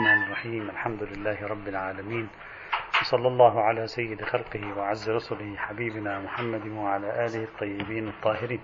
الرحمن الرحيم. الحمد لله رب العالمين، وصلى الله على سيد خلقه وعز رسله حبيبنا محمد وعلى آله الطيبين الطاهرين.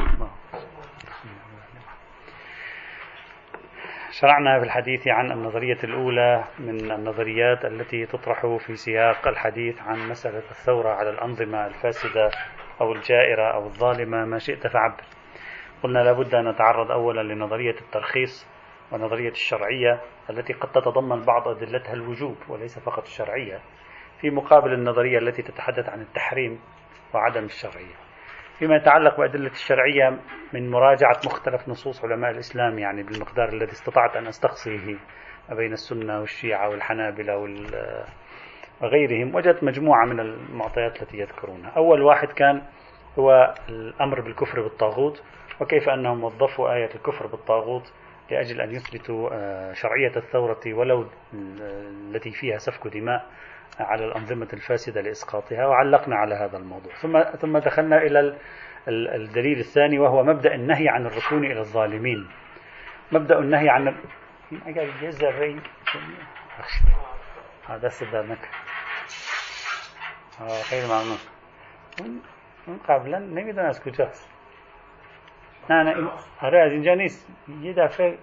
شرعنا في الحديث عن النظرية الأولى من النظريات التي تطرح في سياق الحديث عن مسألة الثورة على الأنظمة الفاسدة أو الجائرة أو الظالمة، ما شئت فعبر. قلنا لابد أن نتعرض أولا لنظرية الترخيص ونظرية الشرعية التي قد تتضمن بعض أدلتها الوجوب وليس فقط الشرعية، في مقابل النظرية التي تتحدث عن التحريم وعدم الشرعية. فيما يتعلق بأدلة الشرعية من مراجعة مختلف نصوص علماء الإسلام، يعني بالمقدار الذي استطعت أن أستقصيه ما بين السنة والشيعة والحنابلة وغيرهم، وجدت مجموعة من المعطيات التي يذكرونها. أول واحد كان هو الأمر بالكفر بالطاغوت، وكيف أنهم وظفوا آية الكفر بالطاغوت لأجل أن يثبتوا شرعية الثورة ولو التي فيها سفك دماء على الأنظمة الفاسدة لإسقاطها، وعلقنا على هذا الموضوع. ثم دخلنا إلى الدليل الثاني، وهو مبدأ النهي عن الركون إلى الظالمين. مبدأ النهي عن هذا سدانك خير ممنون من قبلا نمیدونم از کجاست. نه آره از اینجا نیست، یه دفعه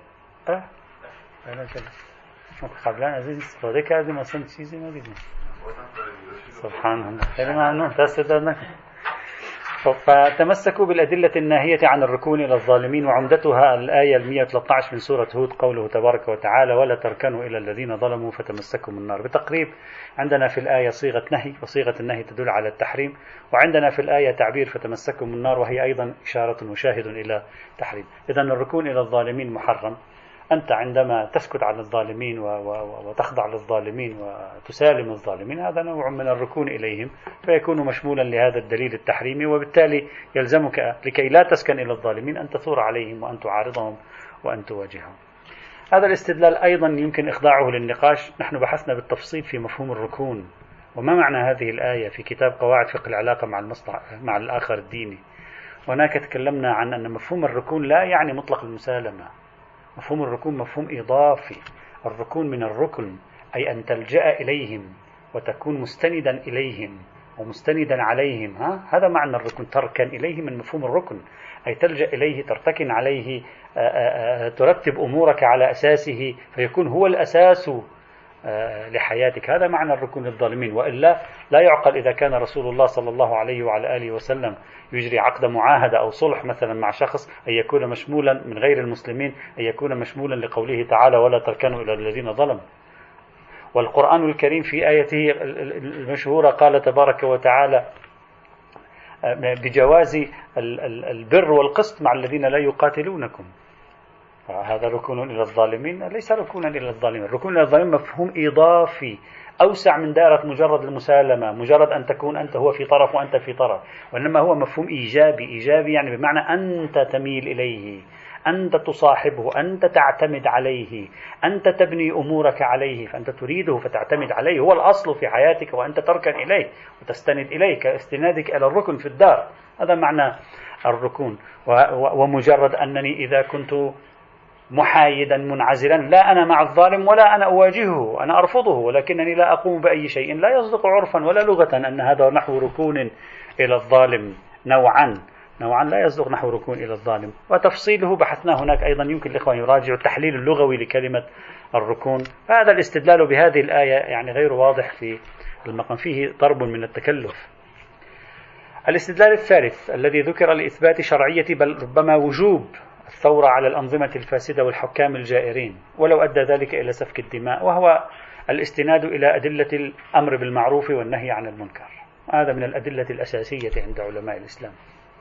قبلا از این استفاده کردیم اصلا چیزی ندیدیم. سبحان الله، خیلی ممنون، دست داد نکن. فتمسكوا بالأدلة الناهية عن الركون إلى الظالمين، وعمدتها الآية 113 من سورة هود، قوله تبارك وتعالى: ولا تركنوا إلى الذين ظلموا فتمسكوا النار. بتقريب عندنا في الآية صيغة نهي، وصيغة النهي تدل على التحريم، وعندنا في الآية تعبير فتمسكوا النار، وهي أيضا إشارة وشاهد إلى تحريم. إذن الركون إلى الظالمين محرم. أنت عندما تسكت على الظالمين وتخضع للظالمين وتسالم الظالمين، هذا نوع من الركون إليهم، فيكون مشمولا لهذا الدليل التحريمي، وبالتالي يلزمك لكي لا تسكن إلى الظالمين أن تثور عليهم وأن تعارضهم وأن تواجههم. هذا الاستدلال أيضا يمكن إخضاعه للنقاش. نحن بحثنا بالتفصيل في مفهوم الركون وما معنى هذه الآية في كتاب قواعد فقه العلاقة مع الآخر الديني. هناك تكلمنا عن أن مفهوم الركون لا يعني مطلق المسالمة. مفهوم الركون مفهوم إضافي. الركون من الركن، أي أن تلجأ إليهم وتكون مستندا إليهم ومستندا عليهم. هذا معنى الركن. تركن إليه من مفهوم الركن، أي تلجأ إليه، ترتكن عليه، ترتب أمورك على أساسه، فيكون هو الأساس لحياتك. هذا معنى الركون للظالمين. وإلا لا يعقل إذا كان رسول الله صلى الله عليه وعلى آله وسلم يجري عقد معاهدة أو صلح مثلا مع شخص، أن يكون مشمولا من غير المسلمين، أن يكون مشمولا لقوله تعالى: ولا تركنوا إلى الذين ظلموا. والقرآن الكريم في آيته المشهورة قال تبارك وتعالى بجواز البر والقسط مع الذين لا يقاتلونكم. هذا ركون إلى الظالمين ليس ركونا إلى الظالمين. الركون إلى الظالمين مفهوم إضافي أوسع من دائرة مجرد المسالمة، مجرد أن تكون أنت هو في طرف وأنت في طرف، وإنما هو مفهوم إيجابي يعني بمعنى أنت تميل إليه، أنت تصاحبه، أنت تعتمد عليه، أنت تبني أمورك عليه، فأنت تريده فتعتمد عليه، هو الأصل في حياتك وأنت تركن إليه وتستند إليه كاستنادك إلى الركن في الدار. هذا معنى الركون. ومجرد أنني إذا كنت محايدا منعزلا، لا أنا مع الظالم ولا أنا أواجهه، أنا أرفضه، ولكنني لا أقوم بأي شيء، لا يصدق عرفا ولا لغة أن هذا نحو ركون إلى الظالم. نوعا لا يصدق نحو ركون إلى الظالم. وتفصيله بحثنا هناك أيضا، يمكن الإخوة يراجعوا التحليل اللغوي لكلمة الركون. فهذا الاستدلال بهذه الآية يعني غير واضح في المقام، فيه ضرب من التكلف. الاستدلال الثالث الذي ذكر لإثبات شرعية بل ربما وجوب الثورة على الأنظمة الفاسدة والحكام الجائرين ولو أدى ذلك إلى سفك الدماء، وهو الاستناد إلى أدلة الأمر بالمعروف والنهي عن المنكر. هذا من الأدلة الأساسية عند علماء الإسلام.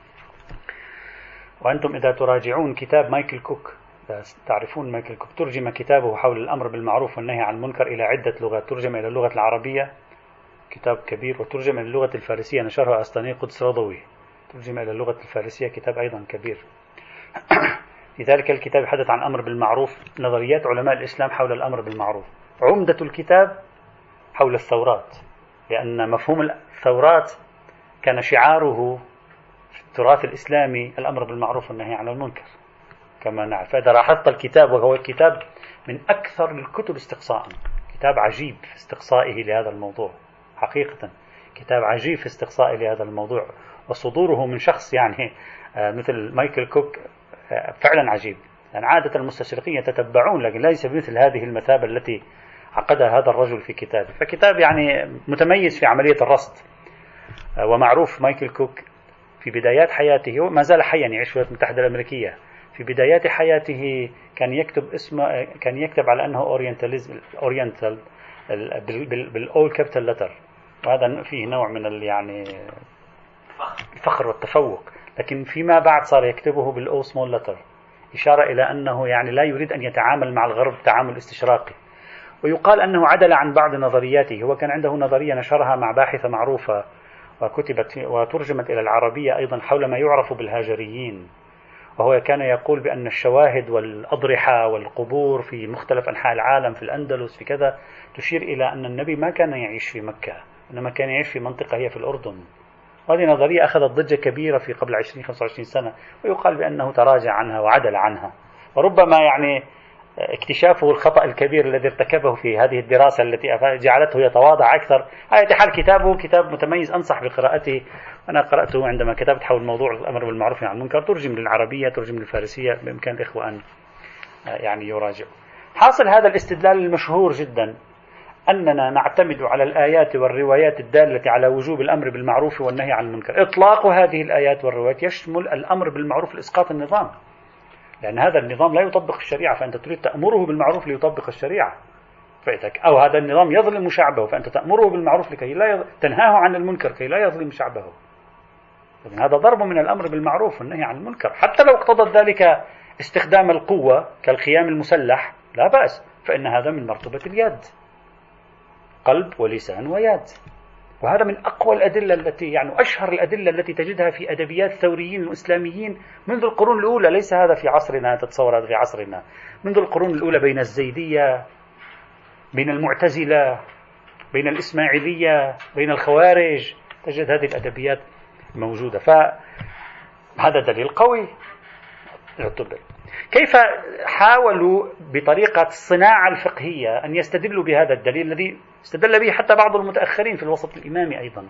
وأنتم إذا تراجعون كتاب مايكل كوك، تعرفون مايكل كوك، ترجم كتابه حول الأمر بالمعروف والنهي عن المنكر إلى عدة لغات. ترجم إلى اللغة العربية، كتاب كبير، وترجم إلى اللغة الفارسية، نشرها أسطني قدس رضوي، ترجم إلى اللغة الفارسية، كتاب أيضا كبير. في ذلك الكتاب يحدث عن الأمر بالمعروف، نظريات علماء الإسلام حول الأمر بالمعروف. عمدة الكتاب حول الثورات، لأن مفهوم الثورات كان شعاره في التراث الإسلامي الأمر بالمعروف والنهي عن المنكر كما نعرف. فإذا لاحظت الكتاب، وهو الكتاب من أكثر الكتب استقصاء، كتاب عجيب في استقصائه لهذا الموضوع، حقيقة كتاب عجيب في استقصائه لهذا الموضوع، وصدوره من شخص يعني مثل مايكل كوك فعلا عجيب. يعني عادة المستشرقين يتتبعون، لكن ليس بمثل هذه المثابة التي عقدها هذا الرجل في كتابه. فكتاب يعني متميز في عملية الرصد. ومعروف مايكل كوك في بدايات حياته، ما زال حيا يعيش في الولايات المتحدة الأمريكية، في بدايات حياته كان يكتب على أنه أورينتال بالأول كابيتال لتر، وهذا فيه نوع من يعني الفخر والتفوق. لكن فيما بعد صار يكتبه بالأو سمول لتر، إشارة إلى أنه يعني لا يريد أن يتعامل مع الغرب تعامل استشراقي. ويقال أنه عدل عن بعض نظرياته. هو كان عنده نظرية نشرها مع باحثة معروفة وكتبت وترجمت إلى العربية أيضا حول ما يعرف بالهاجريين، وهو كان يقول بأن الشواهد والأضرحة والقبور في مختلف أنحاء العالم، في الأندلس في كذا، تشير إلى أن النبي ما كان يعيش في مكة، إنما كان يعيش في منطقة هي في الأردن. هذه نظرية أخذت ضجة كبيرة في قبل 20-25 سنة، ويقال بأنه تراجع عنها وعدل عنها. وربما يعني اكتشافه الخطأ الكبير الذي ارتكبه في هذه الدراسة التي جعلته يتواضع أكثر. على أي حال كتابه كتاب متميز، أنصح بقراءته. أنا قرأته عندما كتبت حول موضوع الأمر بالمعروف والنهي عن المنكر، ترجم للعربية، ترجم للفارسية، بإمكان الإخوة أن يعني يراجعوا. حاصل هذا الاستدلال المشهور جدا أننا نعتمد على الآيات والروايات الدالة على وجوب الأمر بالمعروف والنهي عن المنكر. إطلاق هذه الآيات والروايات يشمل الأمر بالمعروف لإسقاط النظام، لأن هذا النظام لا يطبق الشريعة، فأنت تريد تأمره بالمعروف ليطبق الشريعة فإتك، أو هذا النظام يظلم شعبه فأنت تأمره بالمعروف لكي لا تنهاه عن المنكر كي لا يظلم شعبه. هذا ضرب من الأمر بالمعروف والنهي عن المنكر، حتى لو اقتضت ذلك استخدام القوة كالقيام المسلح لا بأس، فإن هذا من مرتبة اليد، قلب ولسان ويد. وهذا من أقوى الأدلة التي يعني أشهر الأدلة التي تجدها في أدبيات الثوريين الإسلاميين منذ القرون الأولى. ليس هذا في عصرنا، تتصور هذا في عصرنا، منذ القرون الأولى، بين الزيدية، بين المعتزلة، بين الإسماعيلية، بين الخوارج، تجد هذه الأدبيات موجودة. فهذا دليل قوي يعتبر. كيف حاولوا بطريقة الصناعة الفقهية أن يستدلوا بهذا الدليل الذي استدل به حتى بعض المتأخرين في الوسط الإمامي أيضا؟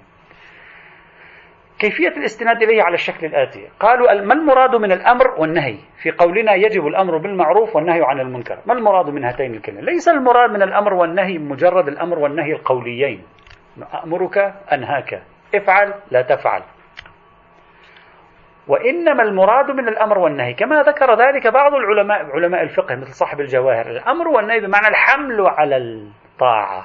كيفية الاستناد إليه على الشكل الآتي: قالوا ما المراد من الأمر والنهي في قولنا يجب الأمر بالمعروف والنهي عن المنكر؟ ما المراد من هاتين الكلمة؟ ليس المراد من الأمر والنهي مجرد الأمر والنهي القوليين، أمرك أنهاك، افعل لا تفعل، وإنما المراد من الأمر والنهي كما ذكر ذلك بعض علماء الفقه مثل صاحب الجواهر، الأمر والنهي بمعنى الحمل على الطاعة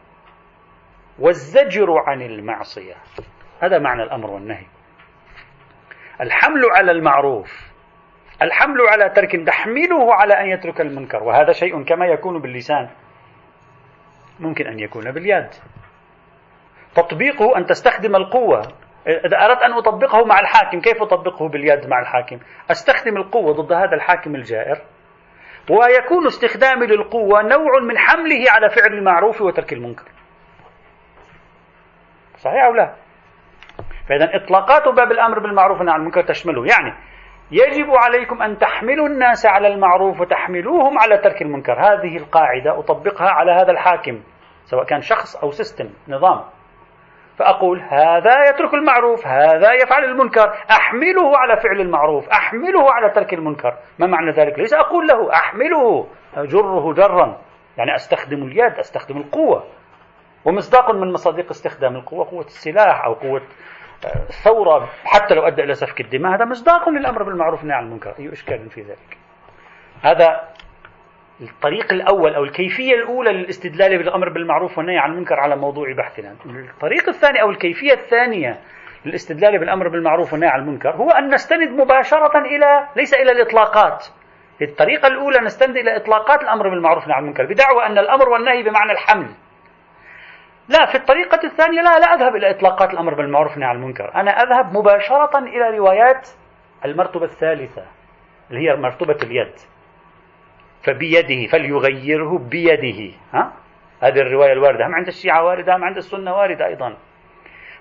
والزجر عن المعصية، هذا معنى الأمر والنهي. الحمل على المعروف، الحمل على ترك، تحمله على أن يترك المنكر، وهذا شيء كما يكون باللسان ممكن أن يكون باليد. تطبيقه أن تستخدم القوة. إذا أردت أن أطبقه مع الحاكم، كيف أطبقه باليد مع الحاكم؟ أستخدم القوة ضد هذا الحاكم الجائر، ويكون استخدامي للقوة نوع من حمله على فعل المعروف وترك المنكر. صحيح أو لا؟ فإذا إطلاقات باب الأمر بالمعروف والنهي عن المنكر تشمله، يعني يجب عليكم أن تحملوا الناس على المعروف وتحملوهم على ترك المنكر. هذه القاعدة أطبقها على هذا الحاكم سواء كان شخص أو سيستم، نظام، فأقول هذا يترك المعروف، هذا يفعل المنكر، أحمله على فعل المعروف، أحمله على ترك المنكر. ما معنى ذلك؟ ليس أقول له أحمله أجره جرا، يعني أستخدم اليد، أستخدم القوة. ومصداق من مصادق استخدام القوة قوة السلاح أو قوة الثورة، حتى لو أدى إلى سفك الدماء، هذا مصداق للأمر بالمعروف والنهي عن المنكر، أي إشكال في ذلك؟ هذا الطريق الأول أو الكيفية الأولى للاستدلال بالأمر بالمعروف والنهي عن المنكر على موضوع بحثنا. الطريق الثاني أو الكيفية الثانية للاستدلال بالأمر بالمعروف والنهي عن المنكر هو أن نستند مباشرة ليس إلى الإطلاقات. الطريقة الأولى نستند إلى إطلاقات الأمر بالمعروف والنهي عن المنكر بدعوى أن الأمر والنهي بمعنى الحمل. لا، في الطريقة الثانية لا أذهب إلى إطلاقات الأمر بالمعروف والنهي عن المنكر، أنا أذهب مباشرة إلى روايات المرتبة الثالثة اللي هي مرتبة اليد. فبيده فليغيره بيده، هذه الرواية الواردة هم عند الشيعة واردة، هم عند السنة واردة أيضا.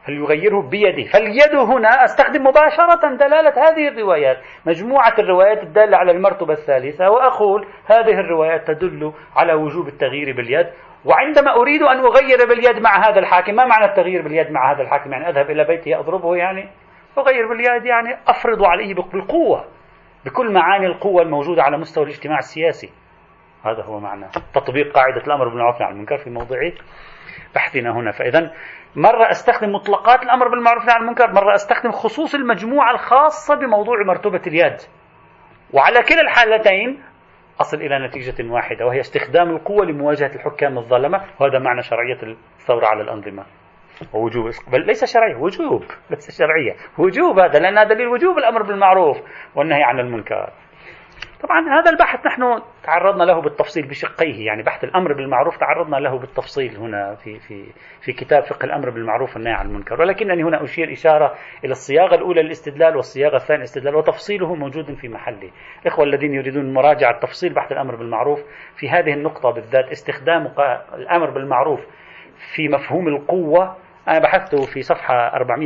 فليغيره بيده. فاليد هنا أستخدم مباشرة دلالة هذه الروايات، مجموعة الروايات الدالة على المرتبة الثالثة، وأقول هذه الروايات تدل على وجوب التغيير باليد. وعندما أريد أن أغير باليد مع هذا الحاكم، ما معنى التغيير باليد مع هذا الحاكم؟ يعني أذهب إلى بيته أضربه؟ يعني أغير باليد يعني أفرض عليه بالقوة، بكل معاني القوة الموجودة على مستوى الاجتماع السياسي. هذا هو معنى تطبيق قاعدة الأمر بالمعروف والنهي عن المنكر في موضع بحثنا هنا. فإذا مرة أستخدم مطلقات الأمر بالمعروف والنهي عن المنكر، مرة أستخدم خصوص المجموعة الخاصة بموضوع مرتبة اليد، وعلى كلا الحالتين أصل إلى نتيجة واحدة، وهي استخدام القوة لمواجهة الحكام الظلمة. وهذا معنى شرعية الثورة على الأنظمة ووجوب، بل ليس شرعية، وجوب، ليس شرعية، وجوب. هذا لأن دليل وجوب الأمر بالمعروف والنهي عن المنكر. طبعا هذا البحث نحن تعرضنا له بالتفصيل بشقيه، يعني بحث الأمر بالمعروف تعرضنا له بالتفصيل هنا في كتاب فقه الأمر بالمعروف والنهي عن المنكر، ولكنني هنا أشير إشارة إلى الصياغة الأولى للاستدلال والصياغة الثانية للاستدلال، وتفصيله موجود في محله. الإخوة الذين يريدون مراجعة تفصيل بحث الأمر بالمعروف في هذه النقطة بالذات، استخدام الأمر بالمعروف في مفهوم القوة، أنا بحثته في صفحة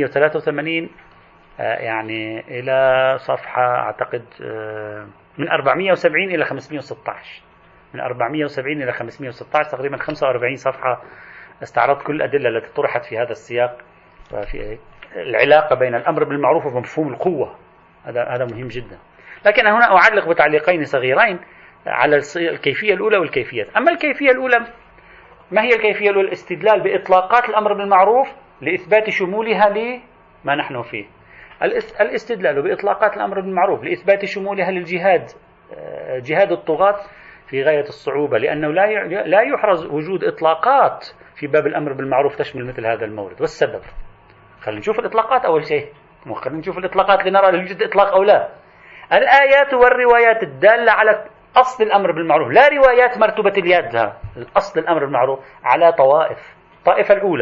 483 يعني إلى صفحة أعتقد من 470 إلى 516، من 470 إلى 516 تقريبا 45 صفحة. استعرضت كل الأدلة التي طرحت في هذا السياق في العلاقة بين الأمر بالمعروف ومفهوم القوة. هذا مهم جدا. لكن هنا أعلق بتعليقين صغيرين على الكيفية الأولى والكيفية. أما الكيفية الأولى، ما هي الكيفية الأولى؟ الاستدلال بإطلاقات الأمر بالمعروف لإثبات شمولها لما نحن فيه. الاستدلال بإطلاقات الأمر بالمعروف لإثبات شمولها للجهاد، جهاد الطغاة، في غاية الصعوبة، لأنه لا يحرز وجود إطلاقات في باب الأمر بالمعروف تشمل مثل هذا المورد. والسبب، خلينا نشوف الإطلاقات أول شيء، خلينا نشوف الإطلاقات لنرى هل يوجد إطلاق أو لا. الآيات والروايات الدالة على أصل الأمر بالمعروف، لا روايات مرتبة اليد، الأصل الأمر بالمعروف على طوائف. الطائفة الأولى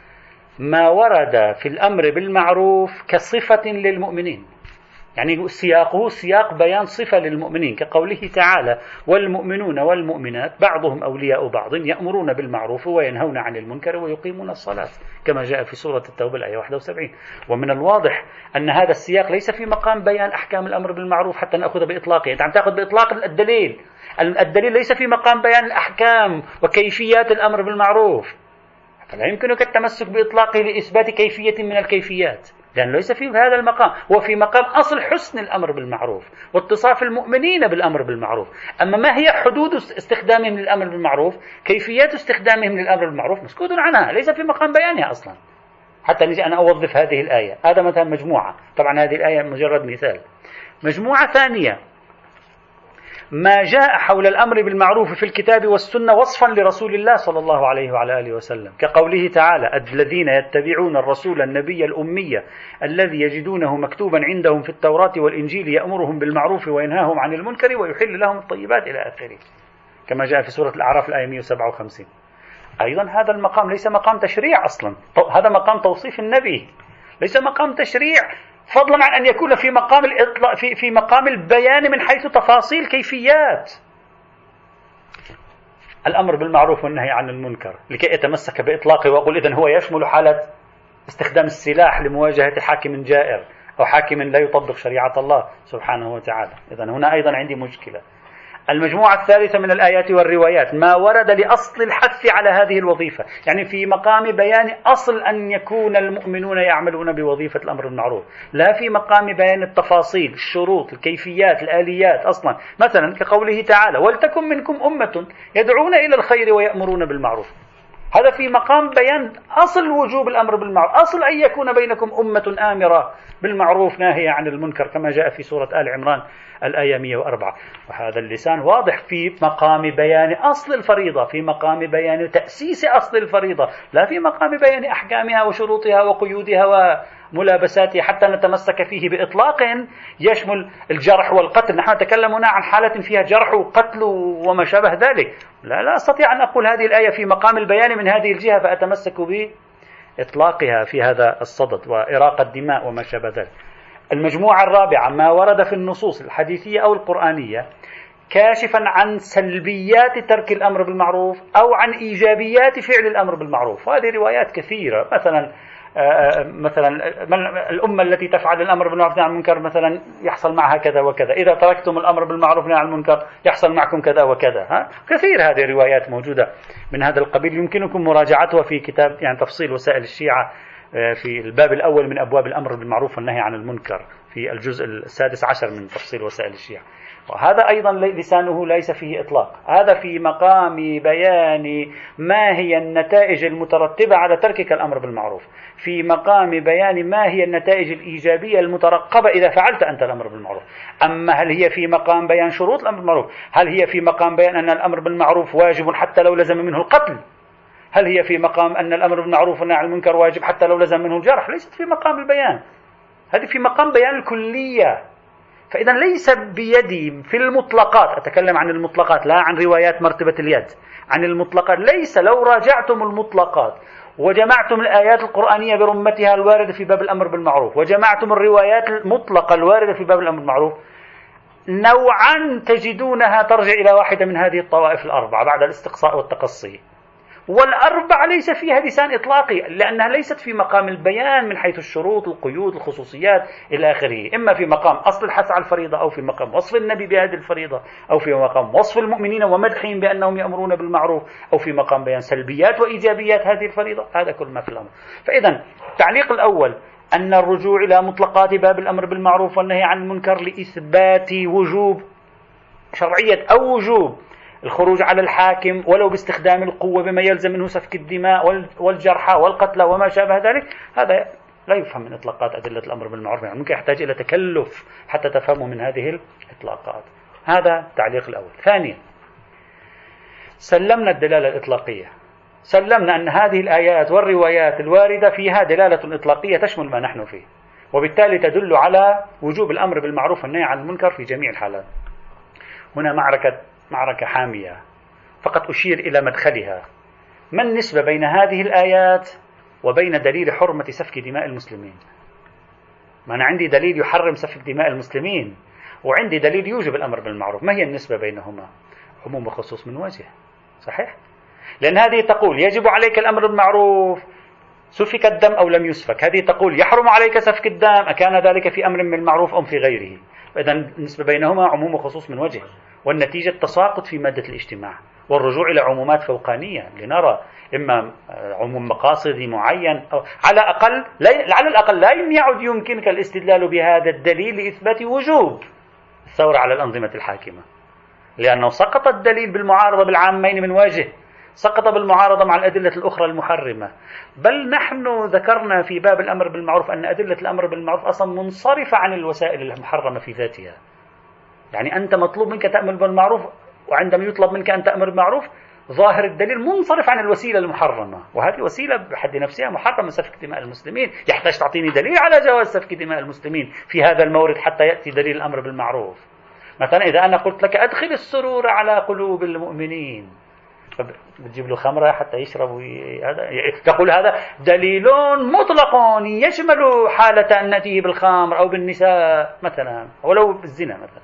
ما ورد في الأمر بالمعروف كصفة للمؤمنين، يعني سياقه سياق بيان صفة للمؤمنين، كقوله تعالى: والمؤمنون والمؤمنات بعضهم أولياء بعض يأمرون بالمعروف وينهون عن المنكر ويقيمون الصلاة، كما جاء في سورة التوبة الآية 71. ومن الواضح أن هذا السياق ليس في مقام بيان أحكام الأمر بالمعروف حتى نأخذ بإطلاقه. أنت عم تأخذ بإطلاق الدليل ليس في مقام بيان الأحكام وكيفيات الأمر بالمعروف، فلا يمكنك التمسك بإطلاقه لإثبات كيفية من الكيفيات، لأنه ليس في هذا المقام. هو في مقام أصل حسن الأمر بالمعروف واتصاف المؤمنين بالأمر بالمعروف. أما ما هي حدود استخدامهم للأمر بالمعروف، كيفيات استخدامهم للأمر بالمعروف، مسكوت عنها، ليس في مقام بيانها أصلا حتى نجي أنا أوظف هذه الآية. هذا مثلا مجموعة، طبعا هذه الآية مجرد مثال. مجموعة ثانية، ما جاء حول الأمر بالمعروف في الكتاب والسنة وصفا لرسول الله صلى الله عليه وعلى آله وسلم، كقوله تعالى: الذين يتبعون الرسول النبي الأمي الذي يجدونه مكتوبا عندهم في التوراة والإنجيل يأمرهم بالمعروف وينهاهم عن المنكر ويحل لهم الطيبات إلى آخره، كما جاء في سورة الأعراف الآية 157. أيضا هذا المقام ليس مقام تشريع أصلا، هذا مقام توصيف النبي، ليس مقام تشريع، فضلا عن أن يكون في مقام الإطلاق في مقام البيان من حيث تفاصيل كيفيات الأمر بالمعروف والنهي عن المنكر، لكي يتمسك بإطلاقه وأقول إذن هو يشمل حالة استخدام السلاح لمواجهة حاكم جائر أو حاكم لا يطبق شريعة الله سبحانه وتعالى. إذن هنا أيضا عندي مشكلة. المجموعة الثالثة من الآيات والروايات ما ورد لأصل الحث على هذه الوظيفة، يعني في مقام بيان أصل أن يكون المؤمنون يعملون بوظيفة الأمر بالمعروف، لا في مقام بيان التفاصيل، الشروط، الكيفيات، الآليات أصلا. مثلا كقوله تعالى: ولتكن منكم أمة يدعون إلى الخير ويأمرون بالمعروف، هذا في مقام بيان أصل وجوب الأمر بالمعروف، أصل أن يكون بينكم أمة آمرة بالمعروف ناهية عن المنكر، كما جاء في سورة آل عمران الآية 104. وهذا اللسان واضح في مقام بيان أصل الفريضة، في مقام بيان تأسيس أصل الفريضة، لا في مقام بيان أحكامها وشروطها وقيودها وملابساتها حتى نتمسك فيه بإطلاق يشمل الجرح والقتل. نحن نتكلم هنا عن حالة فيها جرح وقتل وما شابه ذلك. لا أستطيع أن أقول هذه الآية في مقام البيان من هذه الجهة فأتمسك بإطلاقها في هذا الصدد وإراقة الدماء وما شابه ذلك. المجموعة الرابعة ما ورد في النصوص الحديثية أو القرآنية كاشفا عن سلبيات ترك الأمر بالمعروف أو عن إيجابيات فعل الأمر بالمعروف. هذه روايات كثيرة، مثلا مثلا الأمة التي تفعل الأمر بالمعروف والنهي عن المنكر مثلا يحصل معها كذا وكذا، إذا تركتم الأمر بالمعروف والنهي عن المنكر يحصل معكم كذا وكذا. كثير هذه الروايات موجودة من هذا القبيل، يمكنكم مراجعتها في كتاب يعني تفصيل وسائل الشيعة في الباب الأول من أبواب الأمر بالمعروف والنهي عن المنكر في الجزء 16 من تفصيل وسائل الشيعة. وهذا أيضا لسانه ليس فيه إطلاق، هذا في مقام بيان ما هي النتائج المترتبة على تركك الأمر بالمعروف، في مقام بيان ما هي النتائج الإيجابية المترقبة إذا فعلت أنت الأمر بالمعروف. أما هل هي في مقام بيان شروط الأمر بالمعروف؟ هل هي في مقام بيان أن الأمر بالمعروف واجب حتى لو لزم منه القتل؟ هل هي في مقام أن الأمر بالمعروف والنهي عن المنكر واجب حتى لو لزم منه الجرح؟ ليست في مقام البيان، هذه في مقام بيان الكلية. فإذا ليس بيدي في المطلقات، أتكلم عن المطلقات لا عن روايات مرتبة اليد، عن المطلقات. ليس لو راجعتم المطلقات وجمعتم الآيات القرآنية برمتها الواردة في باب الأمر بالمعروف وجمعتم الروايات المطلقة الواردة في باب الأمر بالمعروف، نوعا تجدونها ترجع إلى واحدة من هذه الطوائف الأربعة بعد الاستقصاء والتقصي، والأربعة ليس فيها لسان إطلاقي، لأنها ليست في مقام البيان من حيث الشروط القيود الخصوصيات إلى آخره، إما في مقام أصل الحث على الفريضة، أو في مقام وصف النبي بهذه الفريضة، أو في مقام وصف المؤمنين ومدحهم بأنهم يأمرون بالمعروف، أو في مقام بيان سلبيات وإيجابيات هذه الفريضة. هذا كل ما في الأمر. فإذا التعليق الأول أن الرجوع إلى مطلقات باب الأمر بالمعروف والنهي عن المنكر لإثبات وجوب شرعية أو وجوب الخروج على الحاكم ولو باستخدام القوة بما يلزم منه سفك الدماء والجرحى والقتلى وما شابه ذلك، هذا لا يفهم من إطلاقات أدلة الأمر بالمعروف، يعني ممكن يحتاج إلى تكلف حتى تفهمه من هذه الإطلاقات. هذا التعليق الأول. ثانيا، سلمنا الدلالة الإطلاقية، سلمنا أن هذه الآيات والروايات الواردة فيها دلالة إطلاقية تشمل ما نحن فيه، وبالتالي تدل على وجوب الأمر بالمعروف والنهي عن المنكر في جميع الحالات. هنا معركة حامية، فقط أشير إلى مدخلها. ما النسبة بين هذه الآيات وبين دليل حرمة سفك دماء المسلمين؟ ما أنا عندي دليل يحرم سفك دماء المسلمين وعندي دليل يوجب الأمر بالمعروف، ما هي النسبة بينهما؟ عموم وخصوص من وجه، صحيح؟ لأن هذه تقول يجب عليك الأمر بالمعروف سفك الدم أو لم يسفك، هذه تقول يحرم عليك سفك الدم أكان ذلك في أمر من المعروف أو في غيره. إذن النسبة بينهما عموم وخصوص من وجه، والنتيجة تساقط في مادة الاجتماع والرجوع إلى عمومات فوقانية لنرى إما عموم مقاصدي معين، أو على الأقل لا يعد يمكنك الاستدلال بهذا الدليل لإثبات وجوب الثورة على الأنظمة الحاكمة، لأنه سقط الدليل بالمعارضة بالعامين من وجه، سقط بالمعارضة مع الأدلة الأخرى المحرمة. بل نحن ذكرنا في باب الأمر بالمعروف أن أدلة الأمر بالمعروف أصلا منصرفة عن الوسائل المحرمة في ذاتها. يعني أنت مطلوب منك تأمر بالمعروف، وعندما يطلب منك أن تأمر بالمعروف ظاهر الدليل منصرف عن الوسيلة المحرمة، وهذه وسيلة بحد نفسها محرمة سفك دماء المسلمين. يحتاج تعطيني دليل على جواز سفك دماء المسلمين في هذا المورد حتى يأتي دليل الأمر بالمعروف. مثلا إذا أنا قلت لك أدخل السرور على قلوب المؤمنين، بتجيب له خمرة حتى يشرب تقول هذا دليل مطلق يشمل حالة أن نأتيه بالخمر أو بالنساء مثلا، ولو بالزنا مثلا،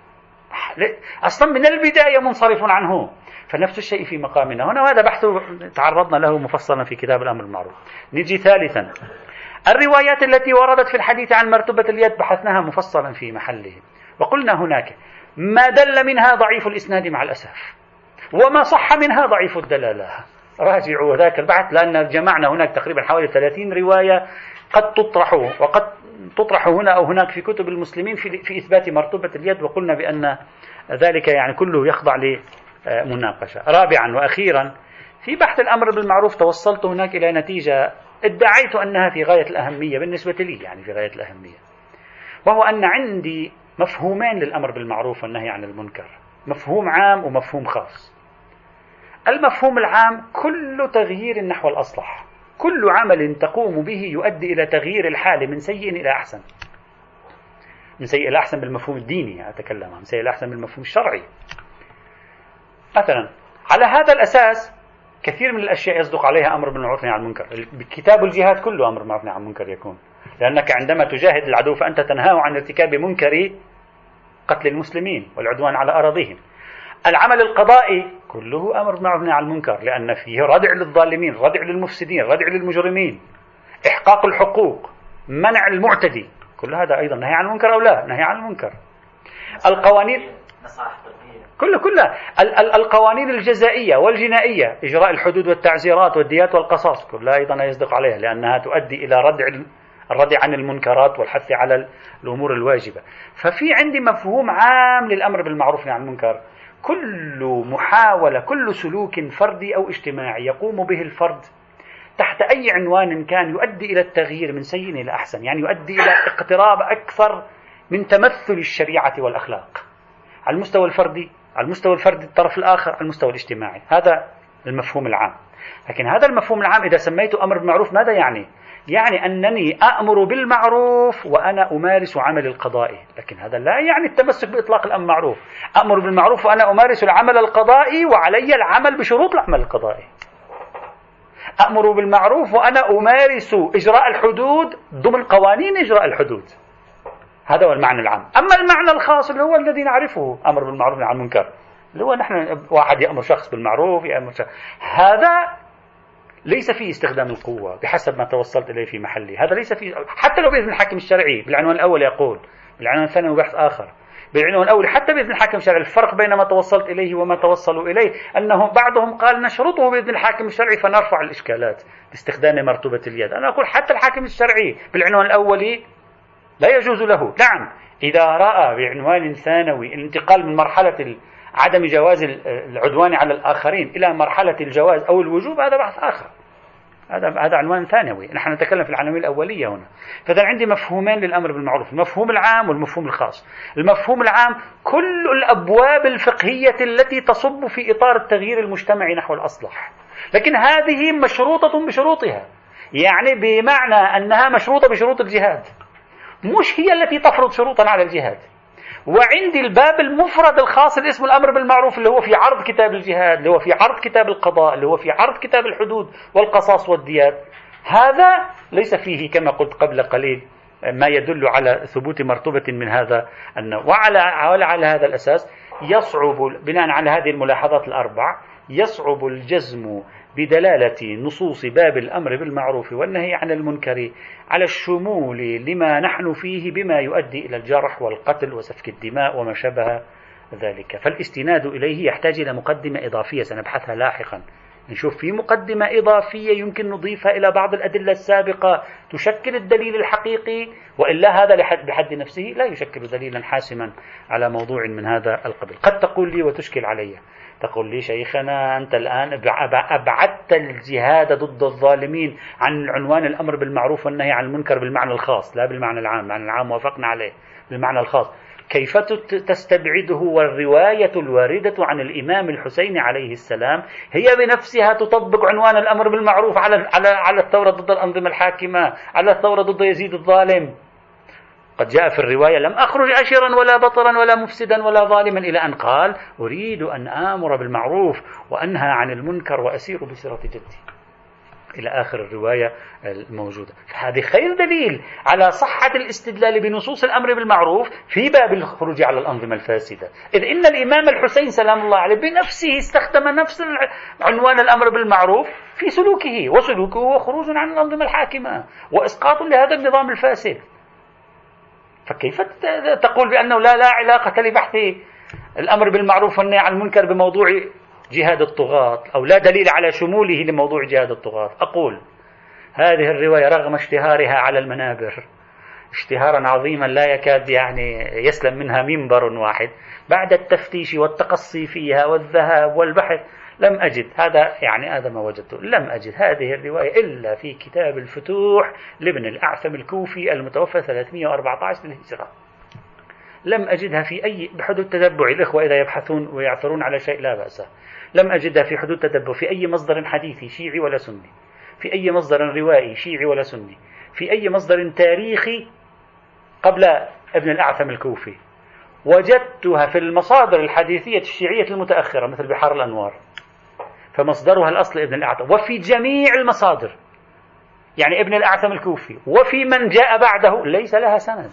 أصلا من البداية منصرف عنه. فنفس الشيء في مقامنا هنا، وهذا بحث تعرضنا له مفصلا في كتاب الأمر بالمعروف. نجي ثالثا، الروايات التي وردت في الحديث عن مرتبة اليد بحثناها مفصلا في محله، وقلنا هناك ما دل منها ضعيف الإسناد مع الأسف، وما صح منها ضعيف الدلالة. راجعوا ذاك البحث، لأن جمعنا هناك تقريبا حوالي 30 رواية قد تطرح وقد تطرح هنا أو هناك في كتب المسلمين في إثبات مرتبة اليد، وقلنا بأن ذلك يعني كله يخضع لمناقشة. رابعا وأخيرا، في بحث الأمر بالمعروف توصلت هناك إلى نتيجة ادعيت أنها في غاية الأهمية بالنسبة لي، يعني في غاية الأهمية، وهو أن عندي مفهومين للأمر بالمعروف والنهي عن المنكر، مفهوم عام ومفهوم خاص. المفهوم العام كل تغيير نحو الأصلح، كل عمل تقوم به يؤدي إلى تغيير الحال من سيء إلى أحسن، من سيء إلى أحسن بالمفهوم الديني أتكلم، من سيء إلى أحسن بالمفهوم الشرعي. مثلا على هذا الأساس كثير من الأشياء يصدق عليها أمر بالمعروف والنهي عن المنكر. كتاب الجهاد كله أمر بالمعروف والنهي عن المنكر يكون، لأنك عندما تجاهد العدو فأنت تنهاه عن ارتكاب منكر قتل المسلمين والعدوان على أراضيهم. العمل القضائي كله أمر بالمعروف والنهي عن المنكر، لأن فيه ردع للظالمين، ردع للمفسدين، ردع للمجرمين. إحقاق الحقوق، منع المعتدي، كل هذا أيضا نهي عن المنكر أو لا؟ نهي عن المنكر. القوانين كلها القوانين الجزائية والجنائية، إجراء الحدود والتعزيرات والديات والقصاص، كلها أيضا يصدق عليها، لأنها تؤدي إلى الردع عن المنكرات والحث على الأمور الواجبة. ففي عندي مفهوم عام للأمر بالمعروف والنهي عن المنكر: كل محاولة، كل سلوك فردي أو اجتماعي يقوم به الفرد تحت أي عنوان كان يؤدي إلى التغيير من سيء إلى أحسن، يعني يؤدي إلى اقتراب أكثر من تمثل الشريعة والأخلاق على المستوى الفردي، على المستوى الفردي الطرف الآخر، على المستوى الاجتماعي. هذا المفهوم العام. لكن هذا المفهوم العام إذا سميته أمر بالمعروف ماذا يعني؟ يعني أنني أأمر بالمعروف وأنا أمارس عمل القضائي، لكن هذا لا يعني التمسك بإطلاق الأمر بالمعروف. أأمر بالمعروف وأنا أمارس العمل القضائي وعلي العمل بشروط العمل القضائي. أأمر بالمعروف وأنا أمارس إجراء الحدود ضمن قوانين إجراء الحدود. هذا هو المعنى العام. أما المعنى الخاص اللي هو الذي نعرفه، أمر بالمعروف والنهي عن المنكر، اللي هو نحن واحد يأمر شخص بالمعروف، يأمر شخص، هذا ليس فيه استخدام القوة بحسب ما توصلت إليه في محلي. هذا ليس فيه، حتى لو بإذن الحاكم الشرعي. بالعنوان الأول يقول، بالعنوان الثاني بحث آخر. بالعنوان الأول حتى بإذن الحاكم الشرعي، الفرق بين ما توصلت إليه وما توصلوا إليه أنهم بعضهم قال نشرطه بإذن الحاكم الشرعي فنرفع الإشكالات باستخدام مرتبة اليد. أنا أقول حتى الحاكم الشرعي بالعنوان الأولي لا يجوز له. نعم، إذا رأى بعنوان ثانوي الانتقال من مرحلة عدم جواز العدوان على الآخرين إلى مرحلة الجواز أو الوجوب، هذا بحث آخر، هذا عنوان ثانوي. نحن نتكلم في العناوين الأولية هنا. فإذا عندي مفهومين للأمر بالمعروف: المفهوم العام والمفهوم الخاص. المفهوم العام كل الأبواب الفقهية التي تصب في إطار التغيير المجتمعي نحو الأصلح، لكن هذه مشروطة بشروطها، يعني بمعنى أنها مشروطة بشروط الجهاد، مش هي التي تفرض شروطا على الجهاد. وعندي الباب المفرد الخاص اللي اسمه الأمر بالمعروف، اللي هو في عرض كتاب الجهاد، اللي هو في عرض كتاب القضاء، اللي هو في عرض كتاب الحدود والقصاص والديات. هذا ليس فيه كما قلت قبل قليل ما يدل على ثبوت مرتبة من هذا النوع. وعلى هذا الأساس يصعب، بناء على هذه الملاحظات الأربع، يصعب الجزم بدلالة نصوص باب الأمر بالمعروف والنهي عن المنكر على الشمول لما نحن فيه بما يؤدي إلى الجرح والقتل وسفك الدماء وما شابه ذلك. فالاستناد إليه يحتاج إلى مقدمة إضافية سنبحثها لاحقا. نشوف في مقدمة إضافية يمكن نضيفها إلى بعض الأدلة السابقة تشكل الدليل الحقيقي، وإلا هذا بحد نفسه لا يشكل دليلا حاسما على موضوع من هذا القبيل. قد تقول لي وتشكل علي، تقول لي شيخنا أنت الآن أبعدت الجهاد ضد الظالمين عن عنوان الأمر بالمعروف والنهي عن المنكر بالمعنى الخاص، لا بالمعنى العام. المعنى العام وافقنا عليه، بالمعنى الخاص كيف تستبعده؟ والرواية الواردة عن الإمام الحسين عليه السلام هي بنفسها تطبق عنوان الأمر بالمعروف على الثورة ضد الأنظمة الحاكمة، على الثورة ضد يزيد الظالم. قد جاء في الرواية: لم أخرج أشرا ولا بطرا ولا مفسدا ولا ظالما، إلى أن قال: أريد أن آمر بالمعروف وأنهى عن المنكر وأسير بسيرة جدي، إلى آخر الرواية الموجودة. فهذه خير دليل على صحة الاستدلال بنصوص الأمر بالمعروف في باب الخروج على الأنظمة الفاسدة، إذ إن الإمام الحسين سلام الله عليه بنفسه استخدم نفس عنوان الأمر بالمعروف في سلوكه، وسلوكه هو خروج عن الأنظمة الحاكمة وإسقاط لهذا النظام الفاسد. فكيف تقول بأنه لا علاقة لبحث الأمر بالمعروف والنهي عن المنكر بموضوع جهاد الطغاة، أو لا دليل على شموله لموضوع جهاد الطغاة؟ أقول هذه الرواية رغم اشتهارها على المنابر اشتهارا عظيما لا يكاد يسلم منها منبر واحد، بعد التفتيش والتقصي فيها والذهاب والبحث لم أجد هذا ما وجدته. لم أجد هذه الرواية إلا في كتاب الفتوح لابن الأعثم الكوفي المتوفى 314 للهجرة. لم أجدها في أي بحدود تتبع. الإخوة إذا يبحثون ويعثرون على شيء لا بأس. لم أجدها في حدود تتبع في أي مصدر حديثي شيعي ولا سني، في أي مصدر روائي شيعي ولا سني، في أي مصدر تاريخي قبل ابن الأعثم الكوفي. وجدتها في المصادر الحديثية الشيعية المتأخرة مثل بحار الأنوار، فمصدرها الأصل ابن الأعثم، وفي جميع المصادر يعني ابن الأعثم الكوفي وفي من جاء بعده ليس لها سند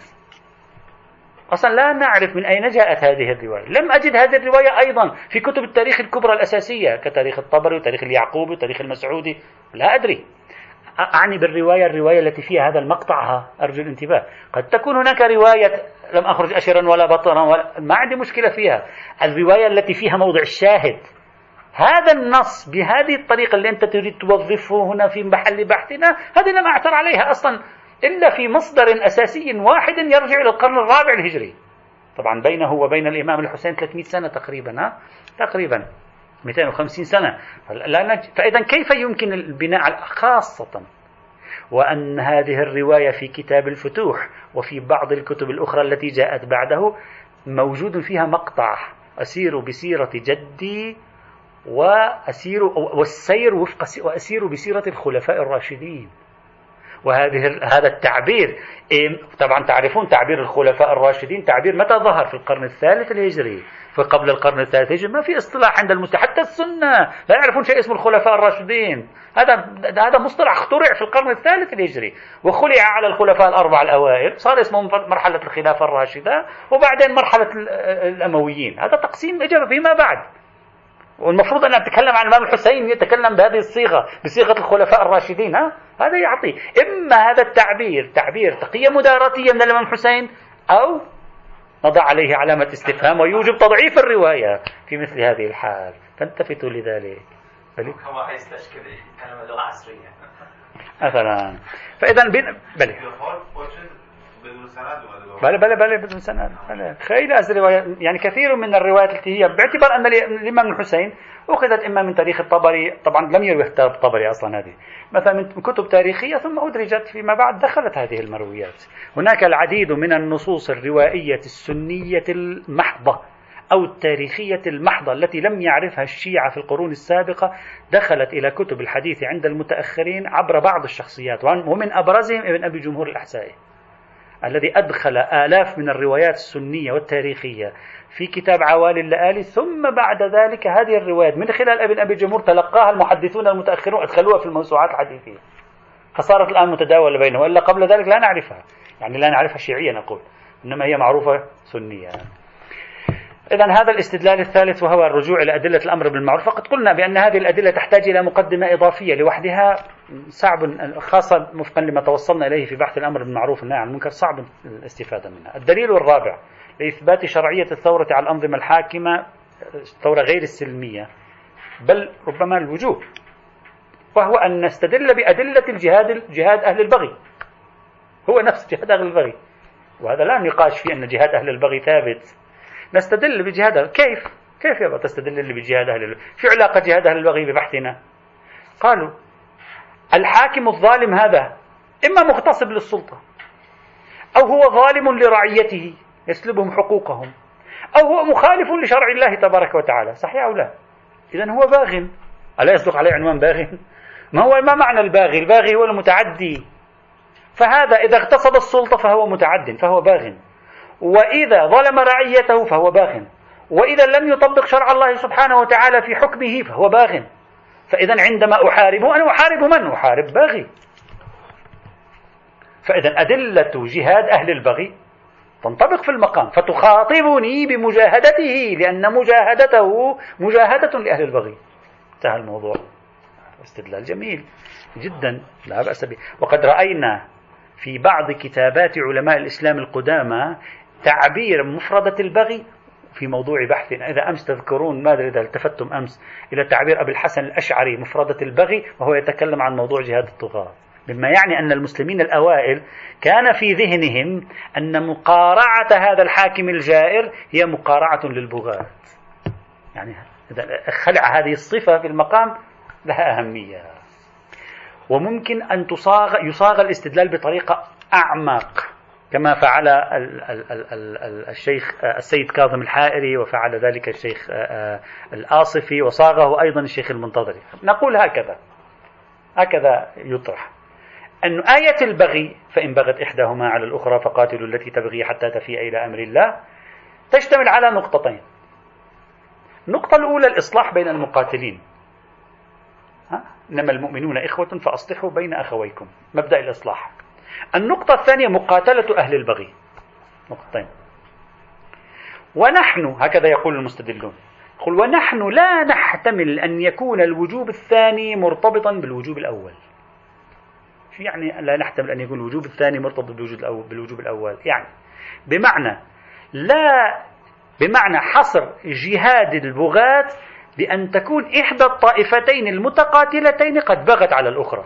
أصلا. لا نعرف من أين جاءت هذه الرواية. لم أجد هذه الرواية أيضا في كتب التاريخ الكبرى الأساسية كتاريخ الطبري وتاريخ اليعقوبي وتاريخ المسعودي، لا أدري. أعني بالرواية الرواية التي فيها هذا المقطع، أرجو الانتباه. قد تكون هناك رواية لم أخرج أشرا ولا بطرا ما عندي مشكلة فيها. الرواية التي فيها موضع الشاهد، هذا النص بهذه الطريقة اللي أنت تريد توظفه هنا في محل بحثنا، هذه لم أعثر عليها أصلا إلا في مصدر أساسي واحد يرجع إلى القرن الرابع الهجري. طبعا بينه وبين الإمام الحسين 300 سنة تقريبا، تقريبا 250 سنة. فإذا كيف يمكن البناء على خاصة وأن هذه الرواية في كتاب الفتوح وفي بعض الكتب الأخرى التي جاءت بعده موجود فيها مقطع أسير بسيرة جدي وأسير بسيرة الخلفاء الراشدين. هذا التعبير طبعا تعرفون تعبير الخلفاء الراشدين تعبير متى ظهر؟ في القرن الثالث الهجري. فقبل القرن الثالث الهجري ما في اصطلاح عند حتى السنة لا يعرفون شيء اسمه الخلفاء الراشدين. هذا مصطلح اخترع في القرن الثالث الهجري وخلع على الخلفاء الأربعة الأوائل، صار اسمه مرحلة الخلافة الراشدة وبعدين مرحلة الأمويين. هذا تقسيم إجابة فيما بعد. والمفروض أن أتكلم عن الإمام الحسين يتكلم بهذه الصيغة، بصيغة الخلفاء الراشدين. هذا يعطي إما هذا التعبير تعبير تقية مداراتية من الإمام الحسين، أو نضع عليه علامة استفهام ويوجب تضعيف الرواية في مثل هذه الحال. فانتفتوا لذلك. كما يستشكل كلمة لغة عصرية مثلا. فإذا بلى بدون سند خير الرواية، يعني كثير من الروايات التي هي باعتبار أن الإمام الحسين أخذت إما من تاريخ الطبري، طبعا لم يروي الطبري أصلا هذه، مثلا من كتب تاريخية ثم أدرجت فيما بعد دخلت هذه المرويات. هناك العديد من النصوص الروائية السنية المحضة أو التاريخية المحضة التي لم يعرفها الشيعة في القرون السابقة دخلت إلى كتب الحديث عند المتأخرين عبر بعض الشخصيات، ومن أبرزهم ابن أبي جمهور الأحسائي الذي أدخل آلاف من الروايات السنية والتاريخية في كتاب عوالي اللآلي، ثم بعد ذلك هذه الروايات من خلال ابن أبي جمهور تلقاها المحدثون المتأخرون أدخلوها في الموسوعات الحديثية، فصارت الآن متداولة بينهم، إلا قبل ذلك لا نعرفها، يعني لا نعرفها شيعية نقول، إنما هي معروفة سنية. إذن هذا الاستدلال الثالث وهو الرجوع إلى أدلة الأمر بالمعروف. فقد قلنا بأن هذه الأدلة تحتاج إلى مقدمة إضافية لوحدها، صعب خاصة وفقا لما توصلنا إليه في بحث الأمر بالمعروف والنهي عن المنكر، صعب الاستفادة منها. الدليل الرابع لإثبات شرعية الثورة على الأنظمة الحاكمة، الثورة غير السلمية بل ربما الوجوب، وهو أن نستدل بأدلة جهاد أهل البغي، هو نفس جهاد أهل البغي، وهذا لا نقاش في أن جهاد أهل البغي ثابت. نستدل بجهاد كيف يبقى تستدل بجهاد أهل البغي؟ في علاقة جهاد أهل البغي ببحثنا؟ قالوا الحاكم الظالم هذا إما مغتصب للسلطة، أو هو ظالم لرعيته يسلبهم حقوقهم، أو هو مخالف لشرع الله تبارك وتعالى، صحيح أو لا؟ إذن هو باغ. ألا يصدق عليه عنوان باغ؟ ما معنى الباغي؟ الباغي هو المتعدي، فهذا إذا اغتصب السلطة فهو متعد فهو باغ، وإذا ظلم رعيته فهو باغ، وإذا لم يطبق شرع الله سبحانه وتعالى في حكمه فهو باغ. فإذا عندما أحاربه أنا أحارب من؟ أحارب باغي. فإذا أدلة جهاد أهل البغي تنطبق في المقام، فتخاطبني بمجاهدته، لأن مجاهدته مجاهدة لأهل البغي. انتهى الموضوع. استدلال جميل جدا لا بأس به. وقد رأينا في بعض كتابات علماء الإسلام القدامى تعبير مفردة البغي في موضوع بحثنا. إذا أمس تذكرون، ما أدري إذا التفتم أمس إلى تعبير أبي الحسن الأشعري مفردة البغي، وهو يتكلم عن موضوع جهاد الطغاة، مما يعني أن المسلمين الأوائل كان في ذهنهم أن مقارعة هذا الحاكم الجائر هي مقارعة للبغاة. يعني إذا خلع هذه الصفة في المقام لها أهمية. وممكن أن يصاغ الاستدلال بطريقة أعمق كما فعل الشيخ السيد كاظم الحائري، وفعل ذلك الشيخ الآصفي، وصاغه أيضا الشيخ المنتظري. نقول هكذا يطرح أن آية البغي فإن بغت إحداهما على الأخرى فقاتلوا التي تبغي حتى تفيء إلى أمر الله تشتمل على نقطتين. النقطة الأولى الإصلاح بين المقاتلين، إنما المؤمنون إخوة فأصلحوا بين أخويكم، مبدأ الإصلاح. النقطة الثانية مقاتلة أهل البغي، نقطتين. ونحن هكذا يقول المستدلون، ونحن لا نحتمل أن يكون الوجوب الثاني مرتبطا بالوجوب الأول. يعني لا نحتمل أن يكون الوجوب الثاني مرتبط بالوجوب الأول، يعني بمعنى حصر جهاد البغاة بأن تكون إحدى الطائفتين المتقاتلتين قد بغت على الأخرى.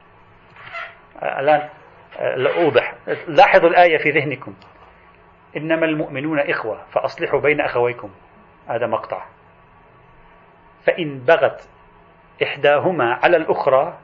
الآن أوضح، لاحظوا الآية في ذهنكم: إنما المؤمنون إخوة فأصلحوا بين أخويكم، هذا مقطع. فإن بغت إحداهما على الأخرى،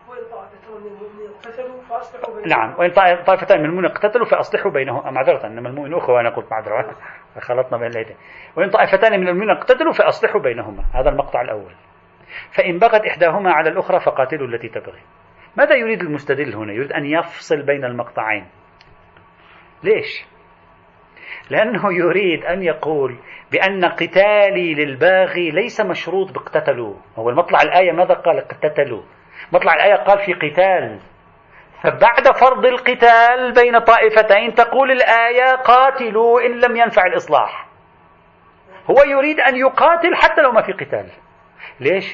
نعم، وإن طائفتان من المؤمنين اقتتلوا فأصلحوا بينهم، معذرة إنما المؤمنون أخوة، أنا قلت معذرة خلطنا بين الآيتين. وإن طائفتان من المؤمنين اقتتلوا فأصلحوا بينهما، هذا المقطع الأول. فإن بغت إحداهما على الأخرى فقاتلوا التي تبغي. ماذا يريد المستدل هنا؟ يريد أن يفصل بين المقطعين. ليش؟ لأنه يريد أن يقول بأن قتالي للباغي ليس مشروط باقتتلوا. هو المطلع الآية ماذا قال؟ اقتتلوا. مطلع الآية قال في قتال، فبعد فرض القتال بين طائفتين تقول الآية قاتلوا إن لم ينفع الإصلاح. هو يريد أن يقاتل حتى لو ما في قتال. ليش؟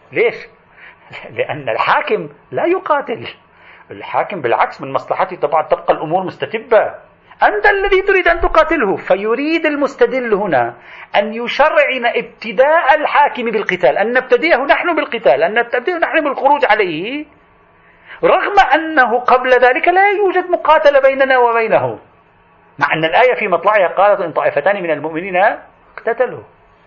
لأن الحاكم لا يقاتل. الحاكم بالعكس من مصلحته طبعا تبقى الأمور مستتبة، أنت الذي تريد أن تقاتله. فيريد المستدل هنا أن يشرعن ابتداء الحاكم بالقتال، أن نبتدئه نحن بالقتال، أن نبتدئه نحن بالخروج عليه، رغم أنه قبل ذلك لا يوجد مقاتلة بيننا وبينه، مع أن الآية في مطلعها قالت إن طائفتان من المؤمنين اقتتلوا.